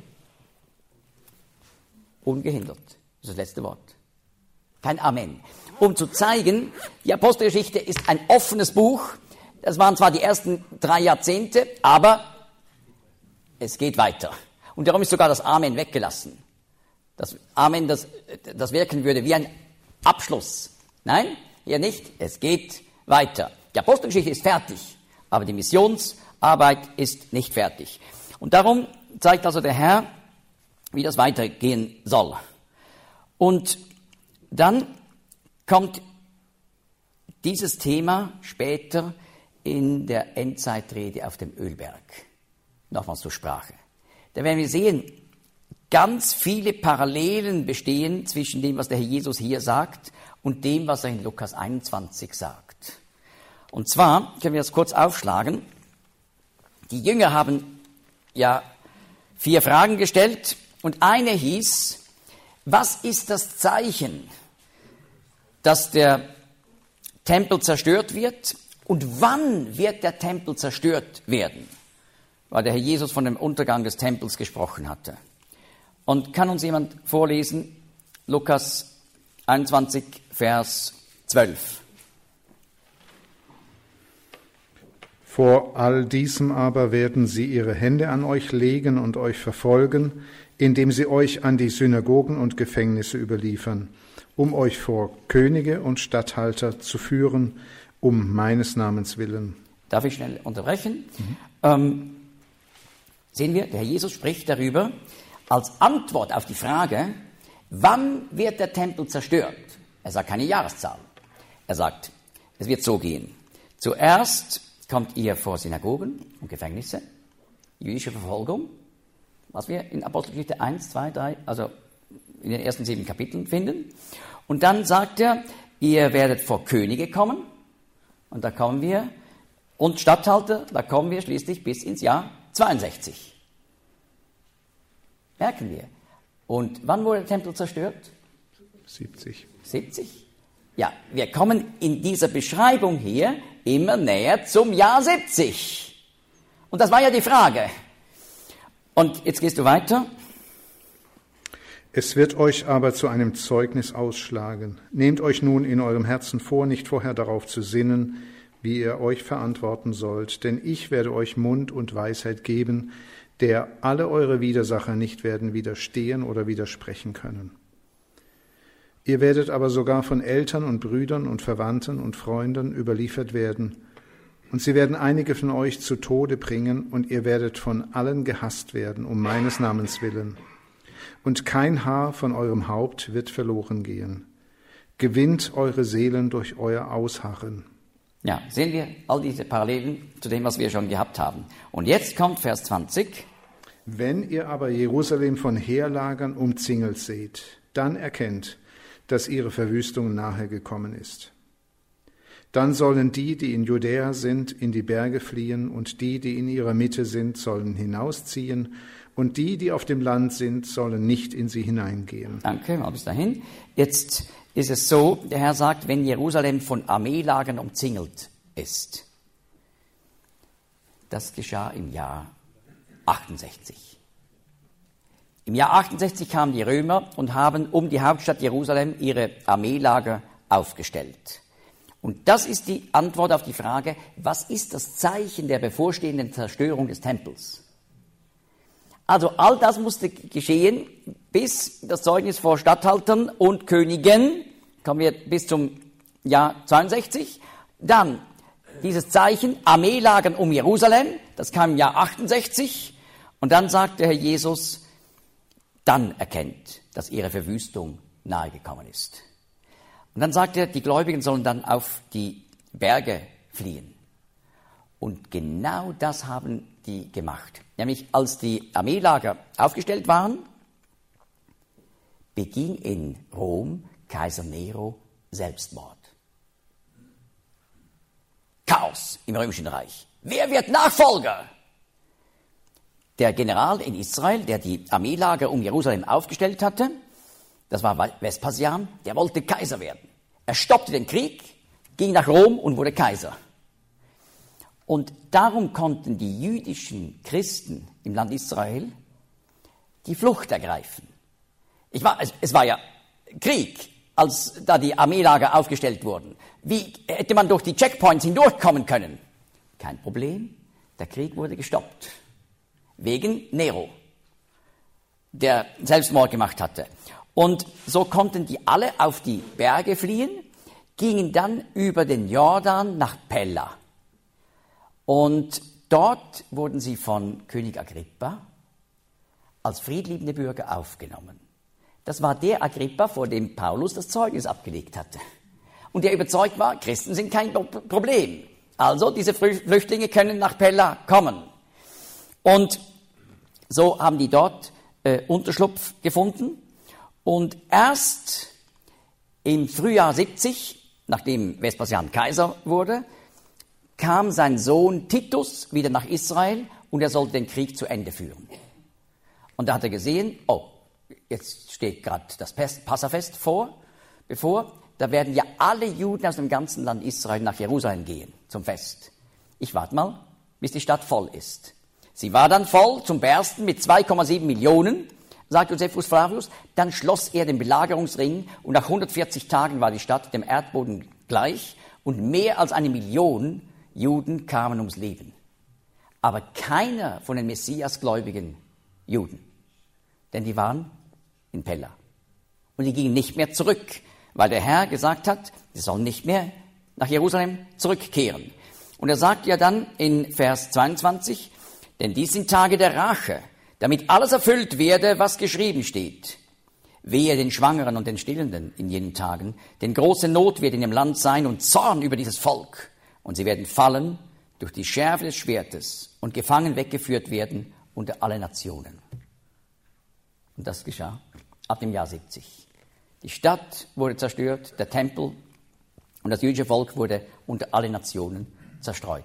ungehindert. Das ist das letzte Wort. Kein Amen. Um zu zeigen, die Apostelgeschichte ist ein offenes Buch. Das waren zwar die ersten drei Jahrzehnte, aber es geht weiter. Und darum ist sogar das Amen weggelassen. Das Amen, das, das wirken würde wie ein Abschluss. Nein, hier nicht. Es geht weiter. Die Apostelgeschichte ist fertig, aber die Missionsarbeit ist nicht fertig. Und darum zeigt also der Herr, wie das weitergehen soll. Und dann kommt dieses Thema später in der Endzeitrede auf dem Ölberg nochmals zur Sprache. Da werden wir sehen, ganz viele Parallelen bestehen zwischen dem, was der Herr Jesus hier sagt, und dem, was er in Lukas einundzwanzig sagt. Und zwar können wir das kurz aufschlagen. Die Jünger haben ja vier Fragen gestellt, und eine hieß: Was ist das Zeichen, dass der Tempel zerstört wird, und wann wird der Tempel zerstört werden? Weil der Herr Jesus von dem Untergang des Tempels gesprochen hatte. Und kann uns jemand vorlesen, Lukas einundzwanzig, Vers zwölf. Vor all diesem aber werden sie ihre Hände an euch legen und euch verfolgen, indem sie euch an die Synagogen und Gefängnisse überliefern, um euch vor Könige und Statthalter zu führen, um meines Namens willen. Darf ich schnell unterbrechen? Mhm. Ähm, sehen wir, der Herr Jesus spricht darüber, als Antwort auf die Frage, wann wird der Tempel zerstört? Er sagt keine Jahreszahl. Er sagt, es wird so gehen. Zuerst kommt ihr vor Synagogen und Gefängnisse, jüdische Verfolgung, was wir in Apostelgeschichte eins, zwei, drei, also in den ersten sieben Kapiteln finden. Und dann sagt er, ihr werdet vor Könige kommen, und da kommen wir, und Statthalter, da kommen wir schließlich bis ins Jahr zweiundsechzig. Merken wir. Und wann wurde der Tempel zerstört? siebzig. siebzig? Ja, wir kommen in dieser Beschreibung hier immer näher zum Jahr siebzig. Und das war ja die Frage. Und jetzt gehst du weiter. Es wird euch aber zu einem Zeugnis ausschlagen. Nehmt euch nun in eurem Herzen vor, nicht vorher darauf zu sinnen, wie ihr euch verantworten sollt, denn ich werde euch Mund und Weisheit geben, der alle eure Widersacher nicht werden widerstehen oder widersprechen können. Ihr werdet aber sogar von Eltern und Brüdern und Verwandten und Freunden überliefert werden, und sie werden einige von euch zu Tode bringen, und ihr werdet von allen gehasst werden, um meines Namens willen. Und kein Haar von eurem Haupt wird verloren gehen. Gewinnt eure Seelen durch euer Ausharren. Ja, sehen wir all diese Parallelen zu dem, was wir schon gehabt haben. Und jetzt kommt Vers zwanzig. Wenn ihr aber Jerusalem von Heerlagern umzingelt seht, dann erkennt, dass ihre Verwüstung nahe gekommen ist. Dann sollen die, die in Judäa sind, in die Berge fliehen, und die, die in ihrer Mitte sind, sollen hinausziehen, und die, die auf dem Land sind, sollen nicht in sie hineingehen. Danke, mal bis dahin. Jetzt ist es so, der Herr sagt, wenn Jerusalem von Armeelagern umzingelt ist. Das geschah im Jahr achtundsechzig. Im Jahr achtundsechzig kamen die Römer und haben um die Hauptstadt Jerusalem ihre Armeelager aufgestellt. Und das ist die Antwort auf die Frage, was ist das Zeichen der bevorstehenden Zerstörung des Tempels? Also all das musste geschehen, bis das Zeugnis vor Statthaltern und Königen, kommen wir bis zum Jahr zweiundsechzig, dann dieses Zeichen, Armeelagern um Jerusalem, das kam im Jahr achtundsechzig, und dann sagt der Herr Jesus, dann erkennt, dass ihre Verwüstung nahegekommen ist. Und dann sagt er, die Gläubigen sollen dann auf die Berge fliehen. Und genau das haben die gemacht. Nämlich als die Armeelager aufgestellt waren, beging in Rom Kaiser Nero Selbstmord. Chaos im Römischen Reich. Wer wird Nachfolger? Der General in Israel, der die Armeelager um Jerusalem aufgestellt hatte, das war Vespasian, der wollte Kaiser werden. Er stoppte den Krieg, ging nach Rom und wurde Kaiser. Und darum konnten die jüdischen Christen im Land Israel die Flucht ergreifen. Ich war, es, es war ja Krieg, als da die Armeelager aufgestellt wurden. Wie hätte man durch die Checkpoints hindurchkommen können? Kein Problem, der Krieg wurde gestoppt. Wegen Nero, der Selbstmord gemacht hatte. Und so konnten die alle auf die Berge fliehen, gingen dann über den Jordan nach Pella. Und dort wurden sie von König Agrippa als friedliebende Bürger aufgenommen. Das war der Agrippa, vor dem Paulus das Zeugnis abgelegt hatte. Und der überzeugt war, Christen sind kein Problem. Also diese Flüchtlinge können nach Pella kommen. Und so haben die dort äh, Unterschlupf gefunden. Und erst im Frühjahr siebzig, nachdem Vespasian Kaiser wurde, kam sein Sohn Titus wieder nach Israel und er sollte den Krieg zu Ende führen. Und da hat er gesehen, oh, jetzt steht gerade das Passafest vor, bevor, da werden ja alle Juden aus dem ganzen Land Israel nach Jerusalem gehen zum Fest. Ich warte mal, bis die Stadt voll ist. Sie war dann voll zum Bersten mit zwei Komma sieben Millionen, sagt Josephus Flavius. Dann schloss er den Belagerungsring und nach hundertvierzig Tagen war die Stadt dem Erdboden gleich und mehr als eine Million Juden kamen ums Leben. Aber keiner von den Messiasgläubigen Juden, denn die waren in Pella. Und die gingen nicht mehr zurück, weil der Herr gesagt hat, sie sollen nicht mehr nach Jerusalem zurückkehren. Und er sagt ja dann in Vers zweiundzwanzig, denn dies sind Tage der Rache, damit alles erfüllt werde, was geschrieben steht. Wehe den Schwangeren und den Stillenden in jenen Tagen, denn große Not wird in dem Land sein und Zorn über dieses Volk. Und sie werden fallen durch die Schärfe des Schwertes und gefangen weggeführt werden unter alle Nationen. Und das geschah ab dem Jahr siebzig. Die Stadt wurde zerstört, der Tempel und das jüdische Volk wurde unter alle Nationen zerstreut.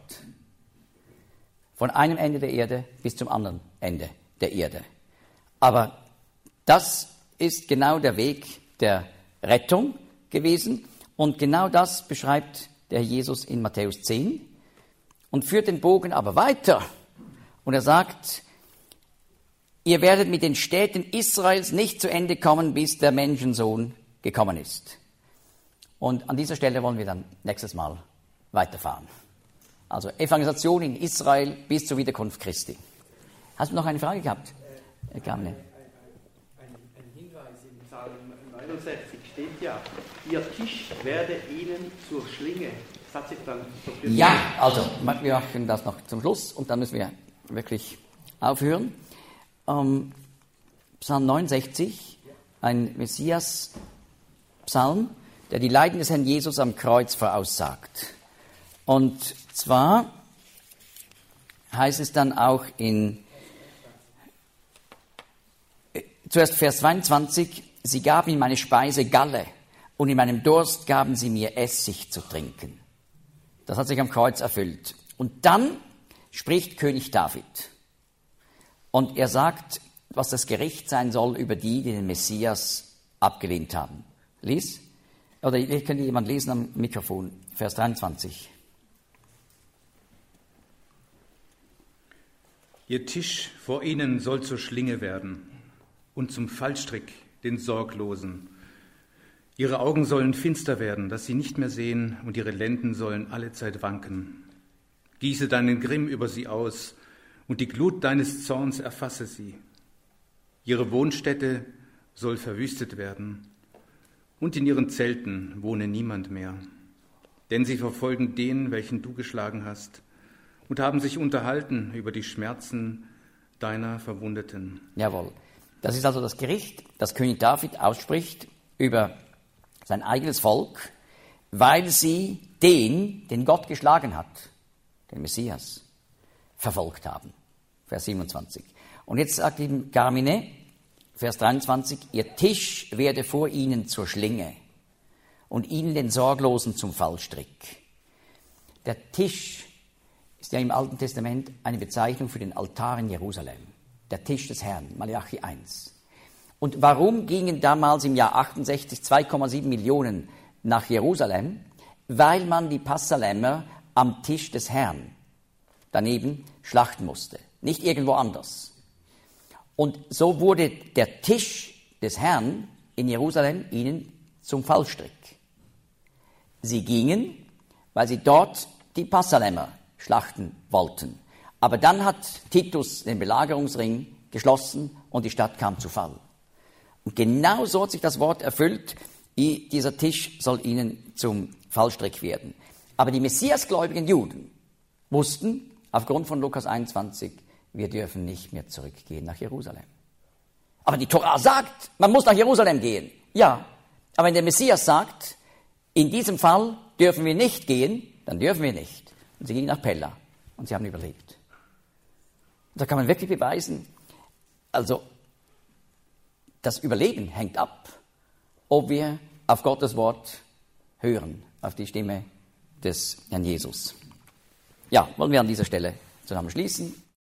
Von einem Ende der Erde bis zum anderen Ende der Erde. Aber das ist genau der Weg der Rettung gewesen und genau das beschreibt der Jesus in Matthäus zehn und führt den Bogen aber weiter. Und er sagt, ihr werdet mit den Städten Israels nicht zu Ende kommen, bis der Menschensohn gekommen ist. Und an dieser Stelle wollen wir dann nächstes Mal weiterfahren. Also Evangelisation in Israel bis zur Wiederkunft Christi. Hast du noch eine Frage gehabt? Herr Gamle? Ein, ein, ein Hinweis im Psalm neunundsechzig steht ja, ihr Tisch werde ihnen zur Schlinge. Das hat sich dann so Ja, also wir machen das noch zum Schluss und dann müssen wir wirklich aufhören. Ähm, Psalm neunundsechzig, ein Messias-Psalm, der die Leiden des Herrn Jesus am Kreuz voraussagt. Und zwar heißt es dann auch in äh, zuerst Vers zweiundzwanzig, sie gaben in meine Speise Galle und in meinem Durst gaben sie mir Essig zu trinken. Das hat sich am Kreuz erfüllt. Und dann spricht König David. Und er sagt, was das Gericht sein soll über die, die den Messias abgelehnt haben. Lies. Oder könnte jemand lesen am Mikrofon. Vers dreiundzwanzig. Ihr Tisch vor ihnen soll zur Schlinge werden und zum Fallstrick den Sorglosen. Ihre Augen sollen finster werden, dass sie nicht mehr sehen, und ihre Lenden sollen allezeit wanken. Gieße deinen Grimm über sie aus, und die Glut deines Zorns erfasse sie. Ihre Wohnstätte soll verwüstet werden, und in ihren Zelten wohne niemand mehr. Denn sie verfolgen den, welchen du geschlagen hast, und haben sich unterhalten über die Schmerzen deiner Verwundeten. Jawohl. Das ist also das Gericht, das König David ausspricht über sein eigenes Volk, weil sie den, den Gott geschlagen hat, den Messias, verfolgt haben. Vers siebenundzwanzig. Und jetzt sagt ihm Carmine, Vers dreiundzwanzig, ihr Tisch werde vor ihnen zur Schlinge und ihnen den Sorglosen zum Fallstrick. Der Tisch ist ja im Alten Testament eine Bezeichnung für den Altar in Jerusalem. Der Tisch des Herrn, Malachi eins. Und warum gingen damals im Jahr achtundsechzig zwei Komma sieben Millionen nach Jerusalem? Weil man die Passalämmer am Tisch des Herrn daneben schlachten musste, nicht irgendwo anders. Und so wurde der Tisch des Herrn in Jerusalem ihnen zum Fallstrick. Sie gingen, weil sie dort die Passalämmer schlachten wollten. Aber dann hat Titus den Belagerungsring geschlossen und die Stadt kam zu Fall. Und genau so hat sich das Wort erfüllt, dieser Tisch soll ihnen zum Fallstrick werden. Aber die messiasgläubigen Juden wussten, aufgrund von Lukas einundzwanzig, wir dürfen nicht mehr zurückgehen nach Jerusalem. Aber die Tora sagt, man muss nach Jerusalem gehen. Ja, aber wenn der Messias sagt, in diesem Fall dürfen wir nicht gehen, dann dürfen wir nicht. Und sie gingen nach Pella und sie haben überlebt. Und da kann man wirklich beweisen, also das Überleben hängt ab, ob wir auf Gottes Wort hören, auf die Stimme des Herrn Jesus. Ja, wollen wir an dieser Stelle zusammen schließen.